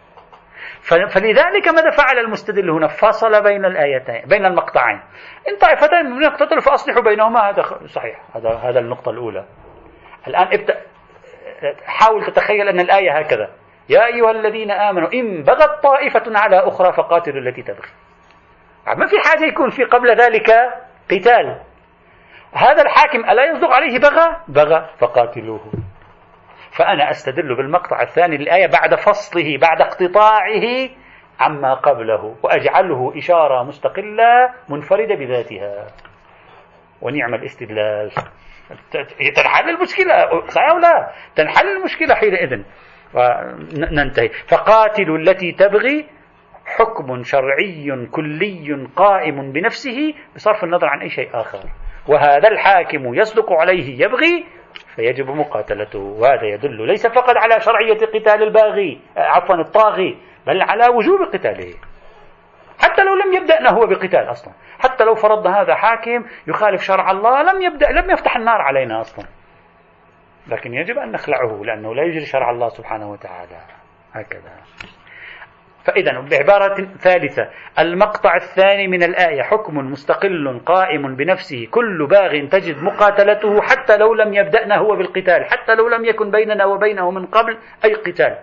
فلذلك ماذا فعل المستدل هنا؟ فصل بين الآيتين، بين المقطعين. إن طائفتان من المؤمنين اقتتلوا فأصلحوا بينهما، هذا صحيح، هذا النقطة الأولى. الآن حاول تتخيل أن الآية هكذا: يا أيها الذين آمنوا إن بغت طائفة على أخرى فقاتلوا التي تبغي. ما في حاجة يكون في قبل ذلك قتال. هذا الحاكم ألا يصدق عليه بغى فقاتلوه. فأنا أستدل بالمقطع الثاني للآية بعد فصله، بعد اقتطاعه عما قبله، وأجعله إشارة مستقلة منفردة بذاتها. ونعم الاستدلال، تنحل المشكلة، صحيح أو لا؟ تنحل المشكلة حينئذ وننتهي. فقاتلوا التي تبغي حكم شرعي كلي قائم بنفسه بصرف النظر عن أي شيء آخر، وهذا الحاكم يصدق عليه يبغي فيجب مقاتلته. وهذا يدل ليس فقط على شرعية قتال الطاغي، بل على وجوب قتاله، حتى لو لم يبدأنا هو بقتال أصلا. حتى لو فرضنا هذا حاكم يخالف شرع الله لم يفتح النار علينا أصلا، لكن يجب أن نخلعه لأنه لا يجري شرع الله سبحانه وتعالى. هكذا. فإذا بعبارة ثالثة، المقطع الثاني من الآية حكم مستقل قائم بنفسه كل باغ تجد مقاتلته حتى لو لم يبدأنا هو بالقتال، حتى لو لم يكن بيننا وبينه من قبل أي قتال.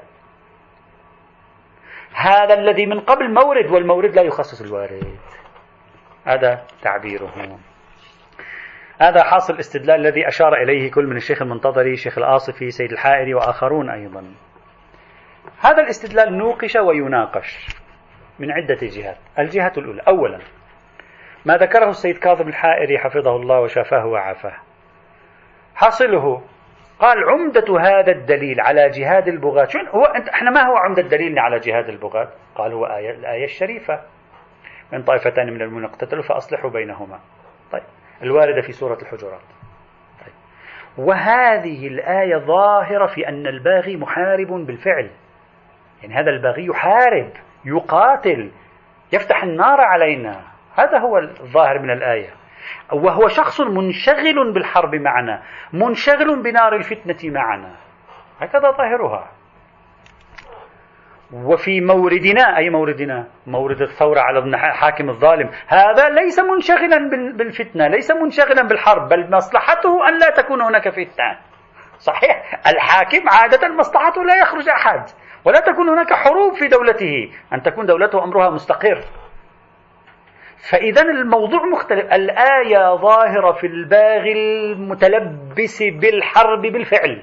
هذا الذي من قبل مورد، والمورد لا يخصص الوارد. هذا تعبيره. هذا حاصل الاستدلال الذي أشار إليه كل من الشيخ المنتظري، شيخ الآصفي، سيد الحائري وآخرون أيضا. هذا الاستدلال نوقش ويناقش من عدة جهات. الجهة الأولى، أولا ما ذكره السيد كاظم الحائري حفظه الله وشافاه وعافاه. حاصله قال عمدة هذا الدليل على جهاد البغاة، احنا ما هو عمدة دليلنا على جهاد البغاة؟ قال هو الآية الشريفة: من طائفتان من المؤمنين اقتتلوا فأصلحوا بينهما. طيب، الواردة في سورة الحجرات. طيب، وهذه الآية ظاهرة في أن الباغي محارب بالفعل، يعني هذا الباغي يحارب، يقاتل، يفتح النار علينا. هذا هو الظاهر من الآية، وهو شخص منشغل بالحرب معنا، منشغل بنار الفتنة معنا، هكذا ظاهرها. وفي موردنا، أي موردنا؟ مورد الثورة على الحاكم الظالم، هذا ليس منشغلا بالفتنة، ليس منشغلا بالحرب، بل مصلحته أن لا تكون هناك فتنة. صحيح، الحاكم عادة مصلحته لا يخرج أحد، ولا تكون هناك حروب في دولته، أن تكون دولته أمرها مستقر. فإذا الموضوع مختلف. الآية ظاهرة في الباغي المتلبس بالحرب بالفعل،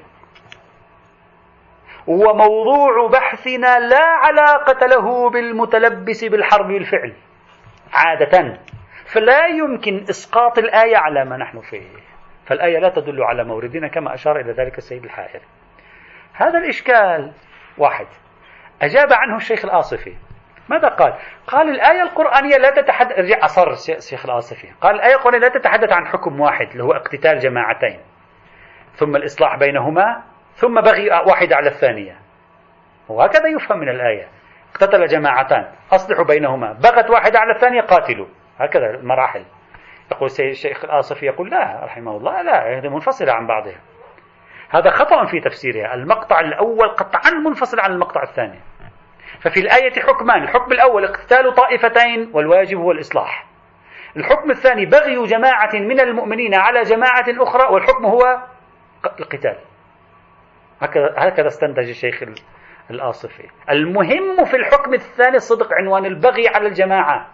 وموضوع بحثنا لا علاقة له بالمتلبس بالحرب بالفعل عادة، فلا يمكن إسقاط الآية على ما نحن فيه. فالآية لا تدل على موردنا كما أشار إلى ذلك السيد الحائري. هذا الإشكال واحد أجاب عنه الشيخ الآصفي ماذا قال؟ قال الآية القرآنية لا تتحدث، ارجع أصر الشيخ الآصفي، قال الآية القرآنية لا تتحدث عن حكم واحد اللي هو اقتتال جماعتين ثم الإصلاح بينهما ثم بغي واحد على الثانية، وهكذا يفهم من الآية. اقتتل جماعتان أصلحوا بينهما، بغت واحدة على الثانية قاتلوا، هكذا المراحل. يقول الشيخ الآصفي يقول لا رحمه الله لا، هذه منفصلة عن بعضها، هذا خطأ في تفسيرها. المقطع الأول قطعا منفصل عن المقطع الثاني. ففي الآية حكمان، الحكم الأول اقتتال طائفتين والواجب هو الإصلاح، الحكم الثاني بغي جماعة من المؤمنين على جماعة أخرى والحكم هو القتال. هكذا استنتج الشيخ الآصفي. المهم في الحكم الثاني صدق عنوان البغي على الجماعة،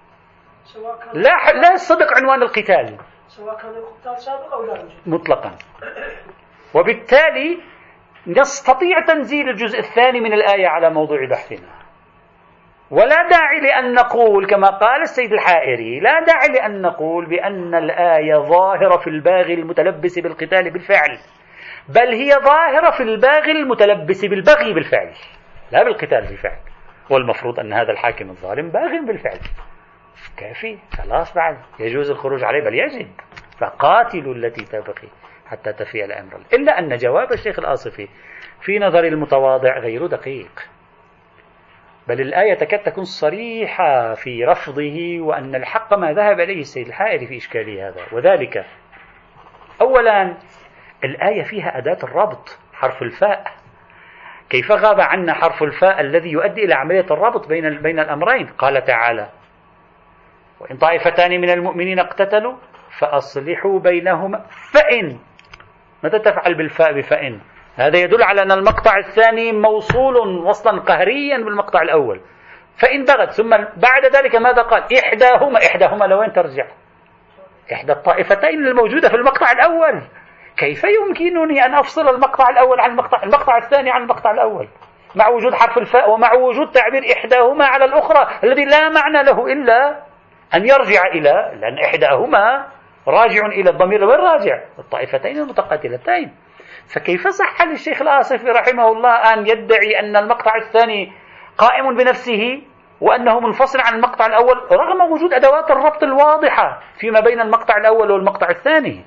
لا صدق عنوان القتال، سواء كان القتال سابق أو لا مطلقا. وبالتالي نستطيع تنزيل الجزء الثاني من الآية على موضوع بحثنا، ولا داعي لأن نقول كما قال السيد الحائري، لا داعي لأن نقول بأن الآية ظاهرة في الباغي المتلبس بالقتال بالفعل، بل هي ظاهرة في الباغي المتلبس بالبغي بالفعل لا بالقتال بالفعل. والمفروض أن هذا الحاكم الظالم باغ بالفعل، كافي خلاص، بعد يجوز الخروج عليه، بل يجب فقاتلوا التي تبغي حتى تفيء الأمر. إلا أن جواب الشيخ الآصفي في نظر المتواضع غير دقيق، بل الآية تكاد تكون صريحة في رفضه، وأن الحق ما ذهب إليه السيد الحائري في إشكاله هذا. وذلك أولا الآية فيها أداة الربط حرف الفاء، كيف غاب عنا حرف الفاء الذي يؤدي إلى عملية الربط بين الأمرين؟ قال تعالى وإن طائفتان من المؤمنين اقتتلوا فأصلحوا بينهما فإن. ماذا تفعل بالفاء بفإن؟ هذا يدل على أن المقطع الثاني موصول وصلا قهريا بالمقطع الأول. فإن بغت، ثم بعد ذلك ماذا قال؟ إحداهما لوين ترجع؟ إحدى الطائفتين الموجودة في المقطع الأول. كيف يمكنني أن أفصل المقطع الأول عن المقطع الثاني عن المقطع الأول مع وجود حرف الفاء ومع وجود تعبير إحداهما على الأخرى الذي لا معنى له إلا أن يرجع إلى، لأن إحداهما راجع إلى الضمير والراجع الطائفتين المتقاتلتين. فكيف صح للشيخ الآصفي رحمه الله أن يدعي أن المقطع الثاني قائم بنفسه وأنه منفصل عن المقطع الأول رغم وجود أدوات الربط الواضحة فيما بين المقطع الأول والمقطع الثاني؟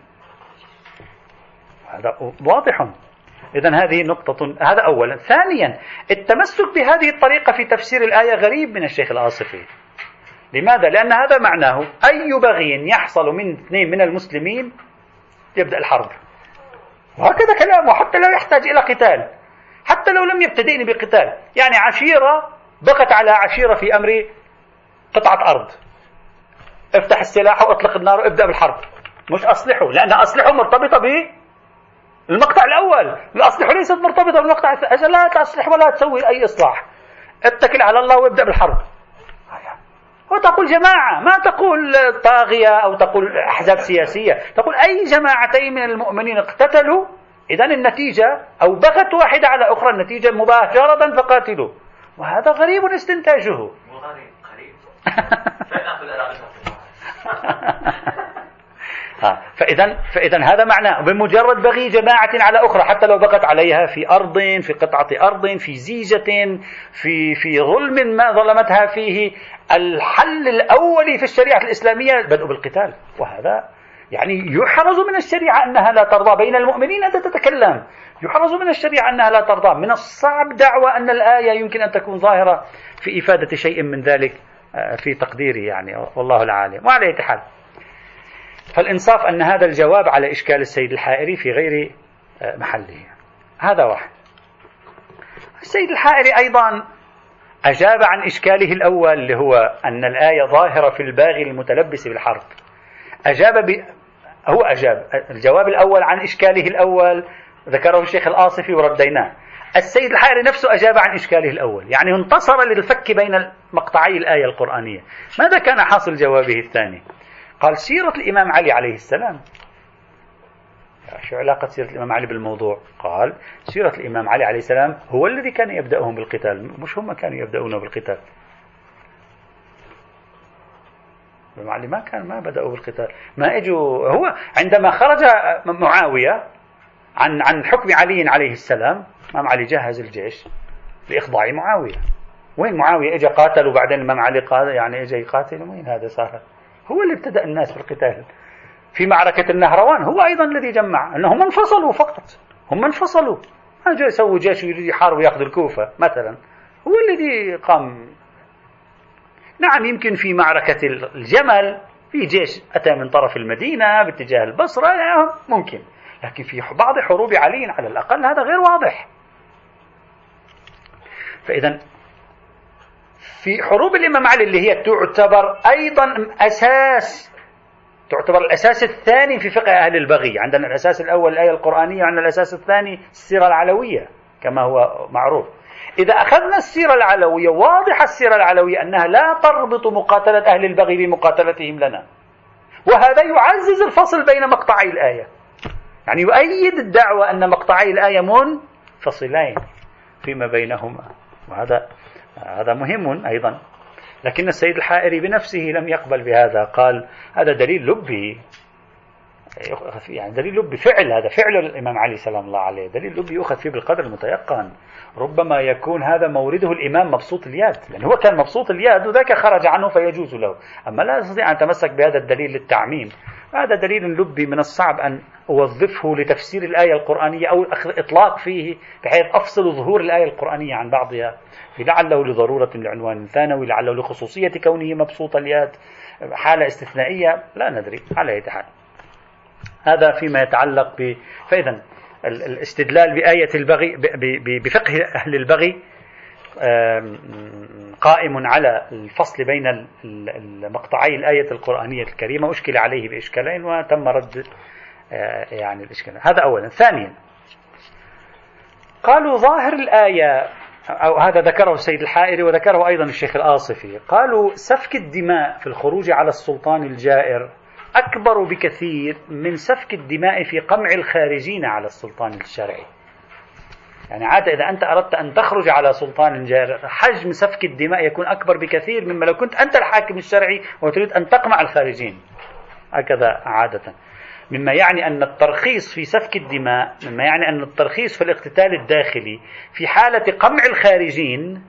هذا واضح. إذن هذه نقطة، هذا أولا. ثانيا التمسك بهذه الطريقة في تفسير الآية غريب من الشيخ الآصفي. لماذا؟ لأن هذا معناه أي بغي يحصل من اثنين من المسلمين يبدأ الحرب، وهكذا كلامه حتى لو يحتاج إلى قتال، حتى لو لم يبتدئني بقتال. يعني عشيرة بقت على عشيرة في أمر قطعة أرض، افتح السلاح واطلق النار وابدأ بالحرب، مش أصلحوا، لأن أصلحوا مرتبطة بالمقطع الأول، الأصلحوا ليست مرتبطة بالمقطع الثاني. أجل لا تصلح ولا تسوي أي إصلاح، اتكل على الله وابدأ بالحرب. وتقول جماعة، ما تقول طاغية أو تقول أحزاب سياسية، تقول أي جماعتين من المؤمنين اقتتلوا، إذن النتيجة أو بغت واحدة على أخرى النتيجة مباشرة فقاتلوا. وهذا غريب استنتاجه. فإذا هذا معناه بمجرد بغي جماعة على أخرى حتى لو بقت عليها في أرض، في قطعة أرض، في زيجة، في ظلم ما ظلمتها فيه، الحل الأولي في الشريعة الإسلامية البدء بالقتال. وهذا يعني يحرز من الشريعة أنها لا ترضى بين المؤمنين أنت تتكلم، يحرز من الشريعة أنها لا ترضى. من الصعب دعوة أن الآية يمكن أن تكون ظاهرة في إفادة شيء من ذلك في تقديري يعني، والله العالم. وعلى أي حال فالإنصاف أن هذا الجواب على إشكال السيد الحائري في غير محله. هذا واحد. السيد الحائري أيضا أجاب عن إشكاله الأول اللي هو أن الآية ظاهرة في الباغي المتلبس بالحرب. هو أجاب الجواب الأول عن إشكاله الأول ذكره الشيخ الآصفي ورديناه. السيد الحائري نفسه أجاب عن إشكاله الأول، يعني انتصر للفك بين مقطعي الآية القرآنية. ماذا كان حاصل جوابه الثاني؟ قال سيرة الإمام علي عليه السلام. شو علاقة سيرة الإمام علي بالموضوع؟ قال سيرة الإمام علي عليه السلام هو الذي كان يبدأهم بالقتال، مش هم كانوا يبدأون بالقتال. الإمام علي ما بدأوا بالقتال، ما اجوا. هو عندما خرج معاوية عن حكم علي عليه السلام، الإمام علي جهز الجيش لإخضاع معاوية، وين معاوية إجا قاتل وبعدين الإمام علي قال يعني إجا يقاتل؟ وين هذا صار؟ هو اللي ابتدأ الناس بالقتال في معركة النهروان، هو أيضا الذي جمع. أنهم انفصلوا فقط، هم انفصلوا، ما جاء يسووا جيش ويريد يحاربوا ياخذوا الكوفة مثلا، هو الذي قام. نعم يمكن في معركة الجمل في جيش أتى من طرف المدينة باتجاه البصرة ممكن، لكن في بعض حروب علي على الأقل هذا غير واضح. فإذا في حروب الإمام علي اللي هي تعتبر أيضا تعتبر الأساس الثاني في فقه أهل البغي. عندنا الأساس الأول الآية القرآنية، وعندنا الأساس الثاني السيرة العلوية كما هو معروف. إذا أخذنا السيرة العلوية، واضح السيرة العلوية أنها لا تربط مقاتلة أهل البغي بمقاتلتهم لنا، وهذا يعزز الفصل بين مقطعي الآية، يعني يؤيد الدعوة أن مقطعي الآية منفصلين فيما بينهما، وهذا مهم أيضا. لكن السيد الحائري بنفسه لم يقبل بهذا، قال هذا دليل لبي، يعني دليل لبي فعل، هذا فعل الإمام علي سلام الله عليه، دليل لبي يؤخذ فيه بالقدر المتيقن. ربما يكون هذا مورده الإمام مبسوط اليد، لأن هو كان مبسوط اليد وذاك خرج عنه فيجوز له، أما لا أستطيع أن أتمسك بهذا الدليل للتعميم. هذا دليل لبي من الصعب أن أوظفه لتفسير الآية القرآنية أو إطلاق فيه بحيث أفصل ظهور الآية القرآنية عن بعضها، لعله لضرورة لعنوان ثانوي، لعله لخصوصية كونه مبسوط اليد، حالة استثنائية لا ندري. على أي حال هذا فيما يتعلق فإذا الاستدلال بآية البغي بفقه أهل البغي قائم على الفصل بين مقطعي الآية القرآنية الكريمة، أشكل عليه بإشكالين وتم رد يعني الإشكال. هذا أولا. ثانيا قالوا ظاهر الآية، أو هذا ذكره السيد الحائري وذكره أيضا الشيخ الآصفي، قالوا سفك الدماء في الخروج على السلطان الجائر أكبر بكثير من سفك الدماء في قمع الخارجين على السلطان الشرعي. يعني عادة إذا أنت أردت أن تخرج على سلطان جائر حجم سفك الدماء يكون أكبر بكثير مما لو كنت أنت الحاكم الشرعي وتريد أن تقمع الخارجين، هكذا عادة. مما يعني أن الترخيص في سفك الدماء، مما يعني أن الترخيص في الاقتتال الداخلي في حالة قمع الخارجين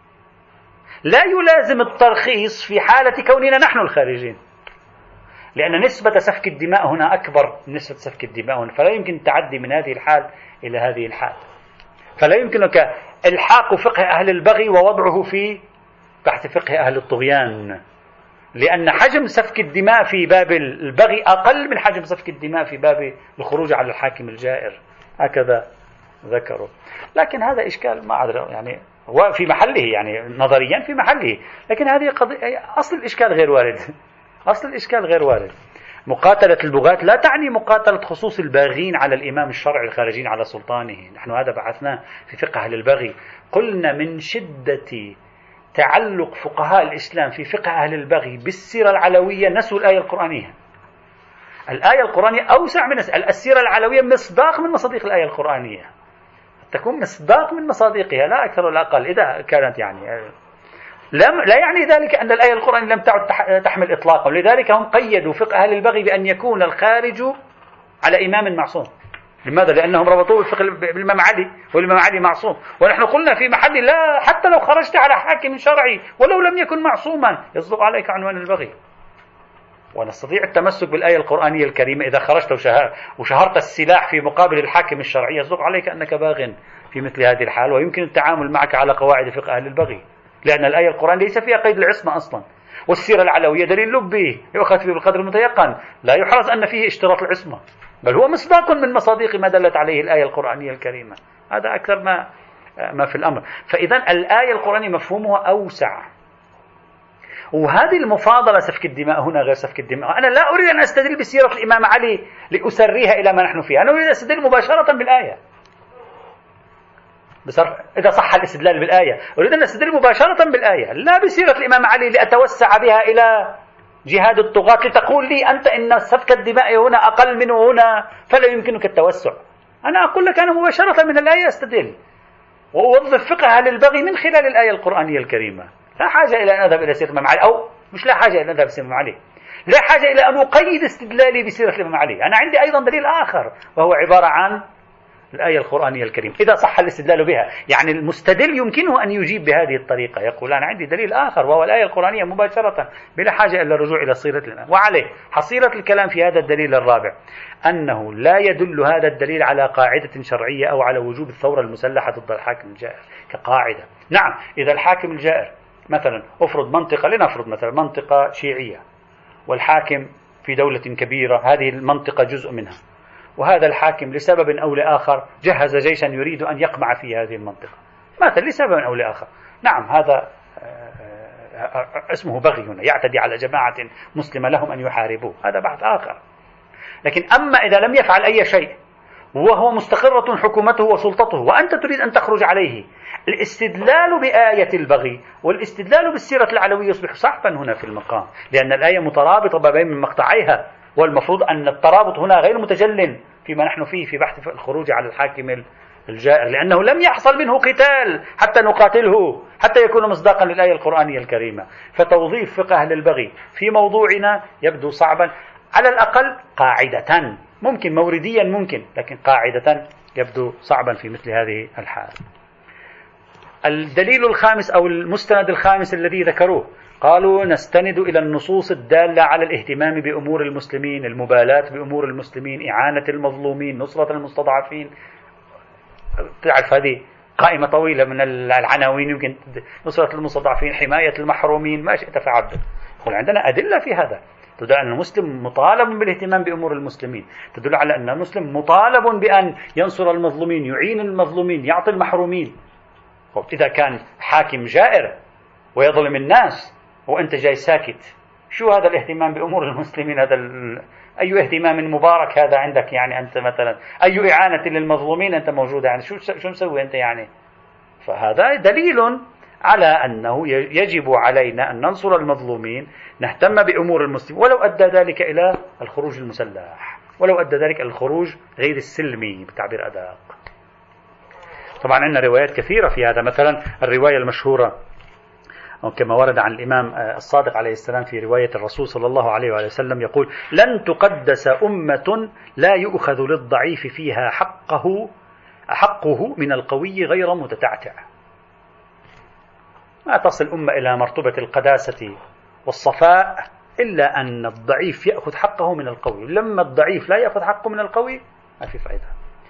لا يلازم الترخيص في حالة كوننا نحن الخارجين، لأن نسبة سفك الدماء هنا أكبر من نسبة سفك الدماء هنا، فلا يمكن التعدي من هذه الحال إلى هذه الحال. فلا يمكنك إلحاق فقه أهل البغي ووضعه تحت فقه أهل الطغيان، لأن حجم سفك الدماء في باب البغي أقل من حجم سفك الدماء في باب الخروج على الحاكم الجائر، هكذا ذكروا. لكن هذا إشكال ما أدري، يعني هو في محله، يعني نظريا في محله، لكن هذه قضية أصل الإشكال غير وارد. أصل الإشكال غير وارد. مقاتلة البغاة لا تعني مقاتلة خصوص الباغين على الإمام الشرعي الخارجين على سلطانه. نحن هذا بحثناه في فقه أهل البغي، قلنا من شدة تعلق فقهاء الإسلام في فقه أهل البغي بالسيرة العلوية نسوا الآية القرآنية. الآية القرآنية أوسع من السيرة العلوية، مصداق من مصادق الآية القرآنية، تكون مصداق من مصادقها لا أكثر ولا أقل. إذا كانت يعني لا يعني ذلك أن الآية القرآنية لم تعد تحمل إطلاقا، لذلك هم قيدوا فقه أهل البغي بأن يكون الخارج على إمام معصوم. لماذا؟ لأنهم ربطوه بالإمام علي، والإمام علي معصوم، ونحن قلنا في محل لا، حتى لو خرجت على حاكم شرعي ولو لم يكن معصوما يصدق عليك عنوان البغي. ونستطيع التمسك بالآية القرآنية الكريمة إذا خرجت وشهرت السلاح في مقابل الحاكم الشرعي، يصدق عليك أنك باغ في مثل هذه الحال، ويمكن التعامل معك على قواعد فقه أهل البغي، لأن الآية القرآنية ليس فيها قيد العصمة أصلا. والسيرة العلوية دليل لبي يؤخذ فيه بالقدر المتيقن، لا يحرز أن فيه اشتراط العصمة، بل هو مصداق من مصادق ما دلت عليه الآية القرآنية الكريمة. هذا أكثر ما في الأمر. فإذا الآية القرآنية مفهومها أوسع، وهذه المفاضلة سفك الدماء هنا غير سفك الدماء. أنا لا أريد أن أستدل بسيرة الإمام علي لأسريها إلى ما نحن فيه، أنا أريد أن أستدل مباشرة بالآية. إذا صح الاستدلال بالآية أريد أن أستدل مباشرة بالآية، لا بسيرة الإمام علي لأتوسع بها إلى جهاد الطغاة لتقول لي أنت إن سفك الدماء هنا أقل منه هنا فلا يمكنك التوسع. أنا أقول لك أنا مباشرة من الآية أستدل وأوظف فقه أهل البغي من خلال الآية القرآنية الكريمة. لا حاجة إلى أن أذهب إلى سيرة الإمام علي، أو مش لا حاجة إلى أن أذهب إلى سيرة الإمام علي، لا حاجة إلى أن أقيد استدلالي بسيرة الإمام علي. أنا عندي أيضا دليل آخر، وهو عبارة عن الآية القرآنية الكريمة إذا صح الاستدلال بها. يعني المستدل يمكنه أن يجيب بهذه الطريقة، يقول أنا عندي دليل آخر وهو الآية القرآنية مباشرة بلا حاجة إلى الرجوع إلى صيغة الإمام. وعليه حصيلة الكلام في هذا الدليل الرابع أنه لا يدل هذا الدليل على قاعدة شرعية أو على وجوب الثورة المسلحة ضد الحاكم الجائر كقاعدة. نعم، إذا الحاكم الجائر مثلا أفرض منطقة، لنفرض مثلا منطقة شيعية والحاكم في دولة كبيرة، هذه المنطقة جزء منها، وهذا الحاكم لسبب أو لآخر جهز جيشا يريد أن يقمع في هذه المنطقة مثلا لسبب أو لآخر. نعم، هذا اسمه بغي، هنا يعتدي على جماعة مسلمة لهم أن يحاربوه، هذا بحث آخر. لكن أما إذا لم يفعل أي شيء وهو مستقرة حكومته وسلطته وأنت تريد أن تخرج عليه، الاستدلال بآية البغي والاستدلال بالسيرة العلوية يصبح صعبا هنا في المقام، لأن الآية مترابطة ما بين من مقطعيها، والمفروض أن الترابط هنا غير متجل فيما نحن فيه في بحث الخروج على الحاكم الجائر، لأنه لم يحصل منه قتال حتى نقاتله حتى يكون مصداقا للآية القرآنية الكريمة. فتوظيف فقه أهل البغي في موضوعنا يبدو صعبا، على الأقل قاعدة ممكن، مورديا ممكن، لكن قاعدة يبدو صعبا في مثل هذه الحال. الدليل الخامس أو المستند الخامس الذي ذكروه، قالوا نستند إلى النصوص الدالة على الاهتمام بأمور المسلمين، المبالاة بأمور المسلمين، إعانة المظلومين، نصرة المستضعفين. تعرف هذه قائمة طويلة من العناوين، يمكن نصرة المستضعفين، حماية المحرومين، ما شئت فعبد. يقول عندنا أدلة في هذا تدل أن المسلم مطالب بالاهتمام بأمور المسلمين، تدل على أن المسلم مطالب بأن ينصر المظلومين، يعين المظلومين، يعطي المحرومين. إذا كان حاكم جائر ويظلم الناس وأنت جاي ساكت، شو هذا الاهتمام بأمور المسلمين؟ هذا أي اهتمام مبارك هذا عندك؟ يعني أنت مثلا أي إعانة للمظلومين أنت موجودة؟ يعني شو مسوي أنت يعني؟ فهذا دليل على أنه يجب علينا أن ننصر المظلومين، نهتم بأمور المسلمين، ولو أدى ذلك إلى الخروج المسلح، ولو أدى ذلك إلى الخروج غير السلمي بتعبير أدق. طبعا عندنا روايات كثيرة في هذا، مثلا الرواية المشهورة كما ورد عن الإمام الصادق عليه السلام في رواية الرسول صلى الله عليه وآله وسلم يقول: لن تقدس أمة لا يؤخذ للضعيف فيها حقه من القوي غير متتعتع. ما تصل أمة إلى مرتبة القداسة والصفاء إلا أن الضعيف يأخذ حقه من القوي. لما الضعيف لا يأخذ حقه من القوي ما في فائدة.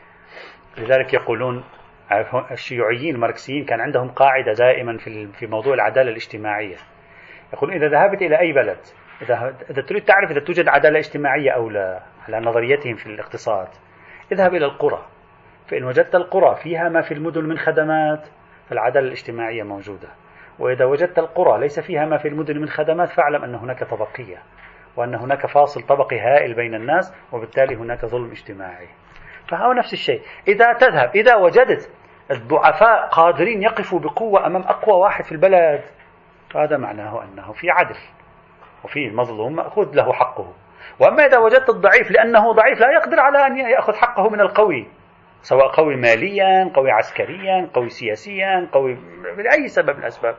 لذلك يقولون الشيوعيين الماركسيين كان عندهم قاعدة دائما في موضوع العدالة الاجتماعية. يقولون إذا ذهبت إلى أي بلد، إذا تريد تعرف إذا توجد عدالة اجتماعية أو لا، على نظريتهم في الاقتصاد، اذهب إلى القرى، فإن وجدت القرى فيها ما في المدن من خدمات فالعدالة الاجتماعية موجودة، وإذا وجدت القرى ليس فيها ما في المدن من خدمات فاعلم أن هناك طبقية، وأن هناك فاصل طبقي هائل بين الناس، وبالتالي هناك ظلم اجتماعي. فهو نفس الشيء، إذا وجدت الضعفاء قادرين يقفوا بقوة أمام أقوى واحد في البلد، فهذا معناه أنه في عدل وفي المظلوم مأخذ له حقه. وأما إذا وجدت الضعيف لأنه ضعيف لا يقدر على أن يأخذ حقه من القوي، سواء قوي ماليا، قوي عسكريا، قوي سياسيا، قوي بأي سبب من الأسباب،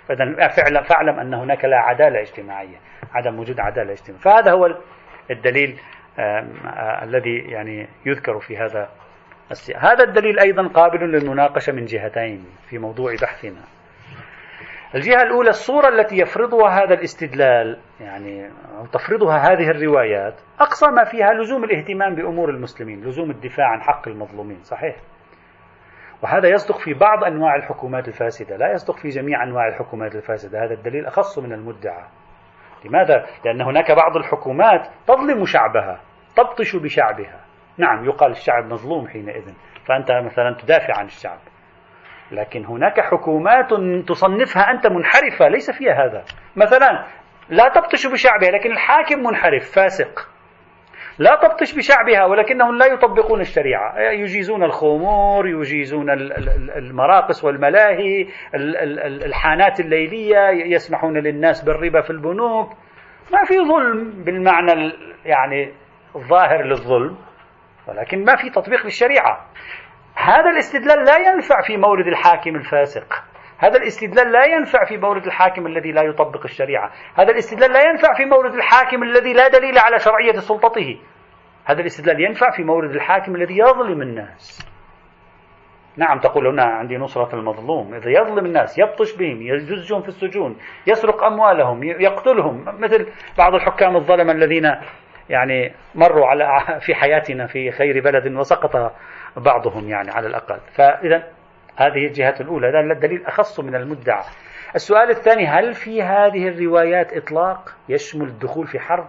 فاعلم أن هناك لا عدالة اجتماعية، عدم وجود عدالة اجتماعية. فهذا هو الدليل الذي يعني يذكر في هذا هذا الدليل أيضا قابل للمناقشة من جهتين في موضوع بحثنا. الجهة الأولى الصورة التي يفرضها هذا الاستدلال، يعني تفرضها هذه الروايات، أقصى ما فيها لزوم الاهتمام بأمور المسلمين، لزوم الدفاع عن حق المظلومين، صحيح. وهذا يصدق في بعض أنواع الحكومات الفاسدة، لا يصدق في جميع أنواع الحكومات الفاسدة. هذا الدليل أخص من المدعى. لماذا؟ لأن هناك بعض الحكومات تظلم شعبها، تبطش بشعبها. نعم، يقال الشعب مظلوم حينئذ، فأنت مثلا تدافع عن الشعب. لكن هناك حكومات تصنفها أنت منحرفة، ليس فيها هذا. مثلا لا تبطش بشعبها لكن الحاكم منحرف فاسق، لا تبطش بشعبها ولكنهم لا يطبقون الشريعة، يجيزون الخمور، يجيزون المراقص والملاهي، الحانات الليلية، يسمحون للناس بالربا في البنوك. ما في ظلم بالمعنى يعني الظاهر للظلم، ولكن ما في تطبيق للشريعة. هذا الاستدلال لا ينفع في مورد الحاكم الفاسق، هذا الاستدلال لا ينفع في مورد الحاكم الذي لا يطبق الشريعة، هذا الاستدلال لا ينفع في مورد الحاكم الذي لا دليل على شرعية سلطته، هذا الاستدلال ينفع في مورد الحاكم الذي يظلم الناس. نعم، تقول هنا عندي نصرة المظلوم، إذا يظلم الناس يبطش بهم، يجزهم في السجون، يسرق أموالهم، يقتلهم، مثل بعض الحكام الظلمة الذين يعني مروا في حياتنا في خير بلد وسقط بعضهم يعني على الأقل. فإذا هذه الجهة الأولى، هذا الدليل أخص من المدعى. السؤال الثاني: هل في هذه الروايات إطلاق يشمل الدخول في حرب؟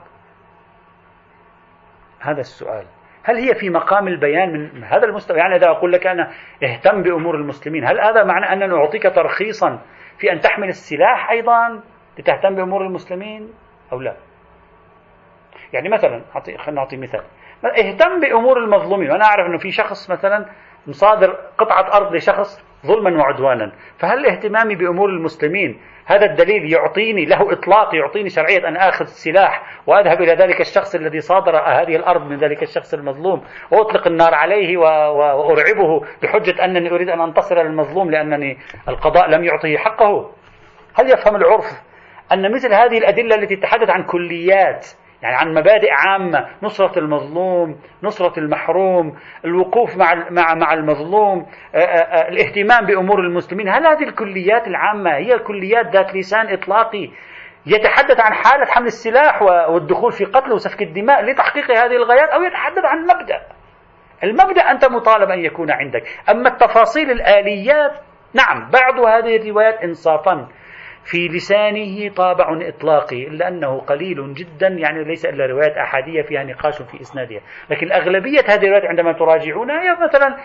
هذا السؤال. هل هي في مقام البيان من هذا المستوى؟ يعني إذا أقول لك أنا اهتم بأمور المسلمين، هل هذا معنى أن أعطيك ترخيصا في أن تحمل السلاح أيضا لتهتم بأمور المسلمين أو لا؟ يعني مثلا خلينا نعطي مثال: اهتم بأمور المظلومين، وأنا أعرف أنه في شخص مثلا مصادر قطعة أرض لشخص ظلما وعدوانا، فهل اهتمامي بأمور المسلمين هذا الدليل يعطيني له إطلاق، يعطيني شرعية أن آخذ السلاح وأذهب إلى ذلك الشخص الذي صادر هذه الأرض من ذلك الشخص المظلوم وأطلق النار عليه وأرعبه بحجة أنني أريد أن أنتصر للمظلوم لأنني القضاء لم يعطيه حقه؟ هل يفهم العرف أن مثل هذه الأدلة التي تتحدث عن كليات، يعني عن مبادئ عامة، نصرة المظلوم، نصرة المحروم، الوقوف مع المظلوم، الاهتمام بأمور المسلمين، هل هذه الكليات العامة هي كليات ذات لسان إطلاقي يتحدث عن حالة حمل السلاح والدخول في قتل وسفك الدماء لتحقيق هذه الغايات، أو يتحدث عن مبدأ؟ المبدأ أنت مطالب أن يكون عندك، أما التفاصيل الآليات نعم بعض هذه الروايات إنصافا في لسانه طابع إطلاقي، إلا أنه قليل جدا، يعني ليس إلا روايات أحادية فيها نقاش في إسنادها، لكن أغلبية هذه الروايات عندما تراجعونها هي مثلا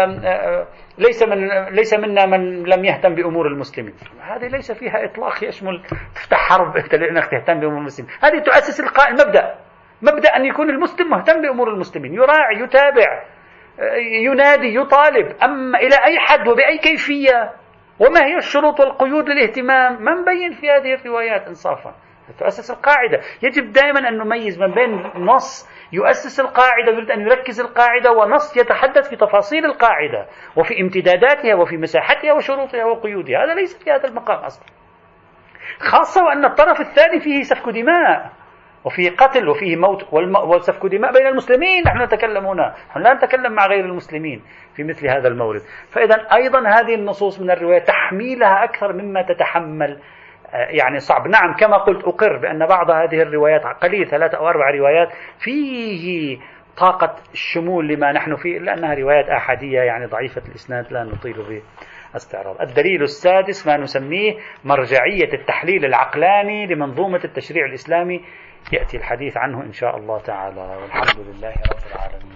ليس منا من لم يهتم بأمور المسلمين، هذه ليس فيها إطلاق يشمل تفتح حرب لأنك تهتم بأمور المسلمين. هذه تؤسس مبدأ أن يكون المسلم مهتم بأمور المسلمين، يراعي، يتابع، ينادي، يطالب، أما إلى أي حد وبأي كيفية وما هي الشروط والقيود للاهتمام ما نبين في هذه الروايات إنصافا. تؤسس القاعدة. يجب دائما أن نميز من بين نص يؤسس القاعدة يريد أن يركز القاعدة، ونص يتحدث في تفاصيل القاعدة وفي امتداداتها وفي مساحتها وشروطها وقيودها. هذا ليس في هذا المقام أصلا، خاصة وأن الطرف الثاني فيه سفك دماء وفيه قتل وفيه موت وسفك دماء بين المسلمين. نحن نتكلم هنا، نحن لا نتكلم مع غير المسلمين في مثل هذا المورد. فإذا أيضا هذه النصوص من الرواية تحميلها أكثر مما تتحمل يعني صعب. نعم كما قلت أقر بأن بعض هذه الروايات قليل 3 أو 4 روايات فيه طاقة الشمول لما نحن فيه، لأنها روايات أحادية يعني ضعيفة الإسناد لا نطيل به استعراض. الدليل السادس ما نسميه مرجعية التحليل العقلاني لمنظومة التشريع الإسلامي، يأتي الحديث عنه إن شاء الله تعالى، والحمد لله رب العالمين.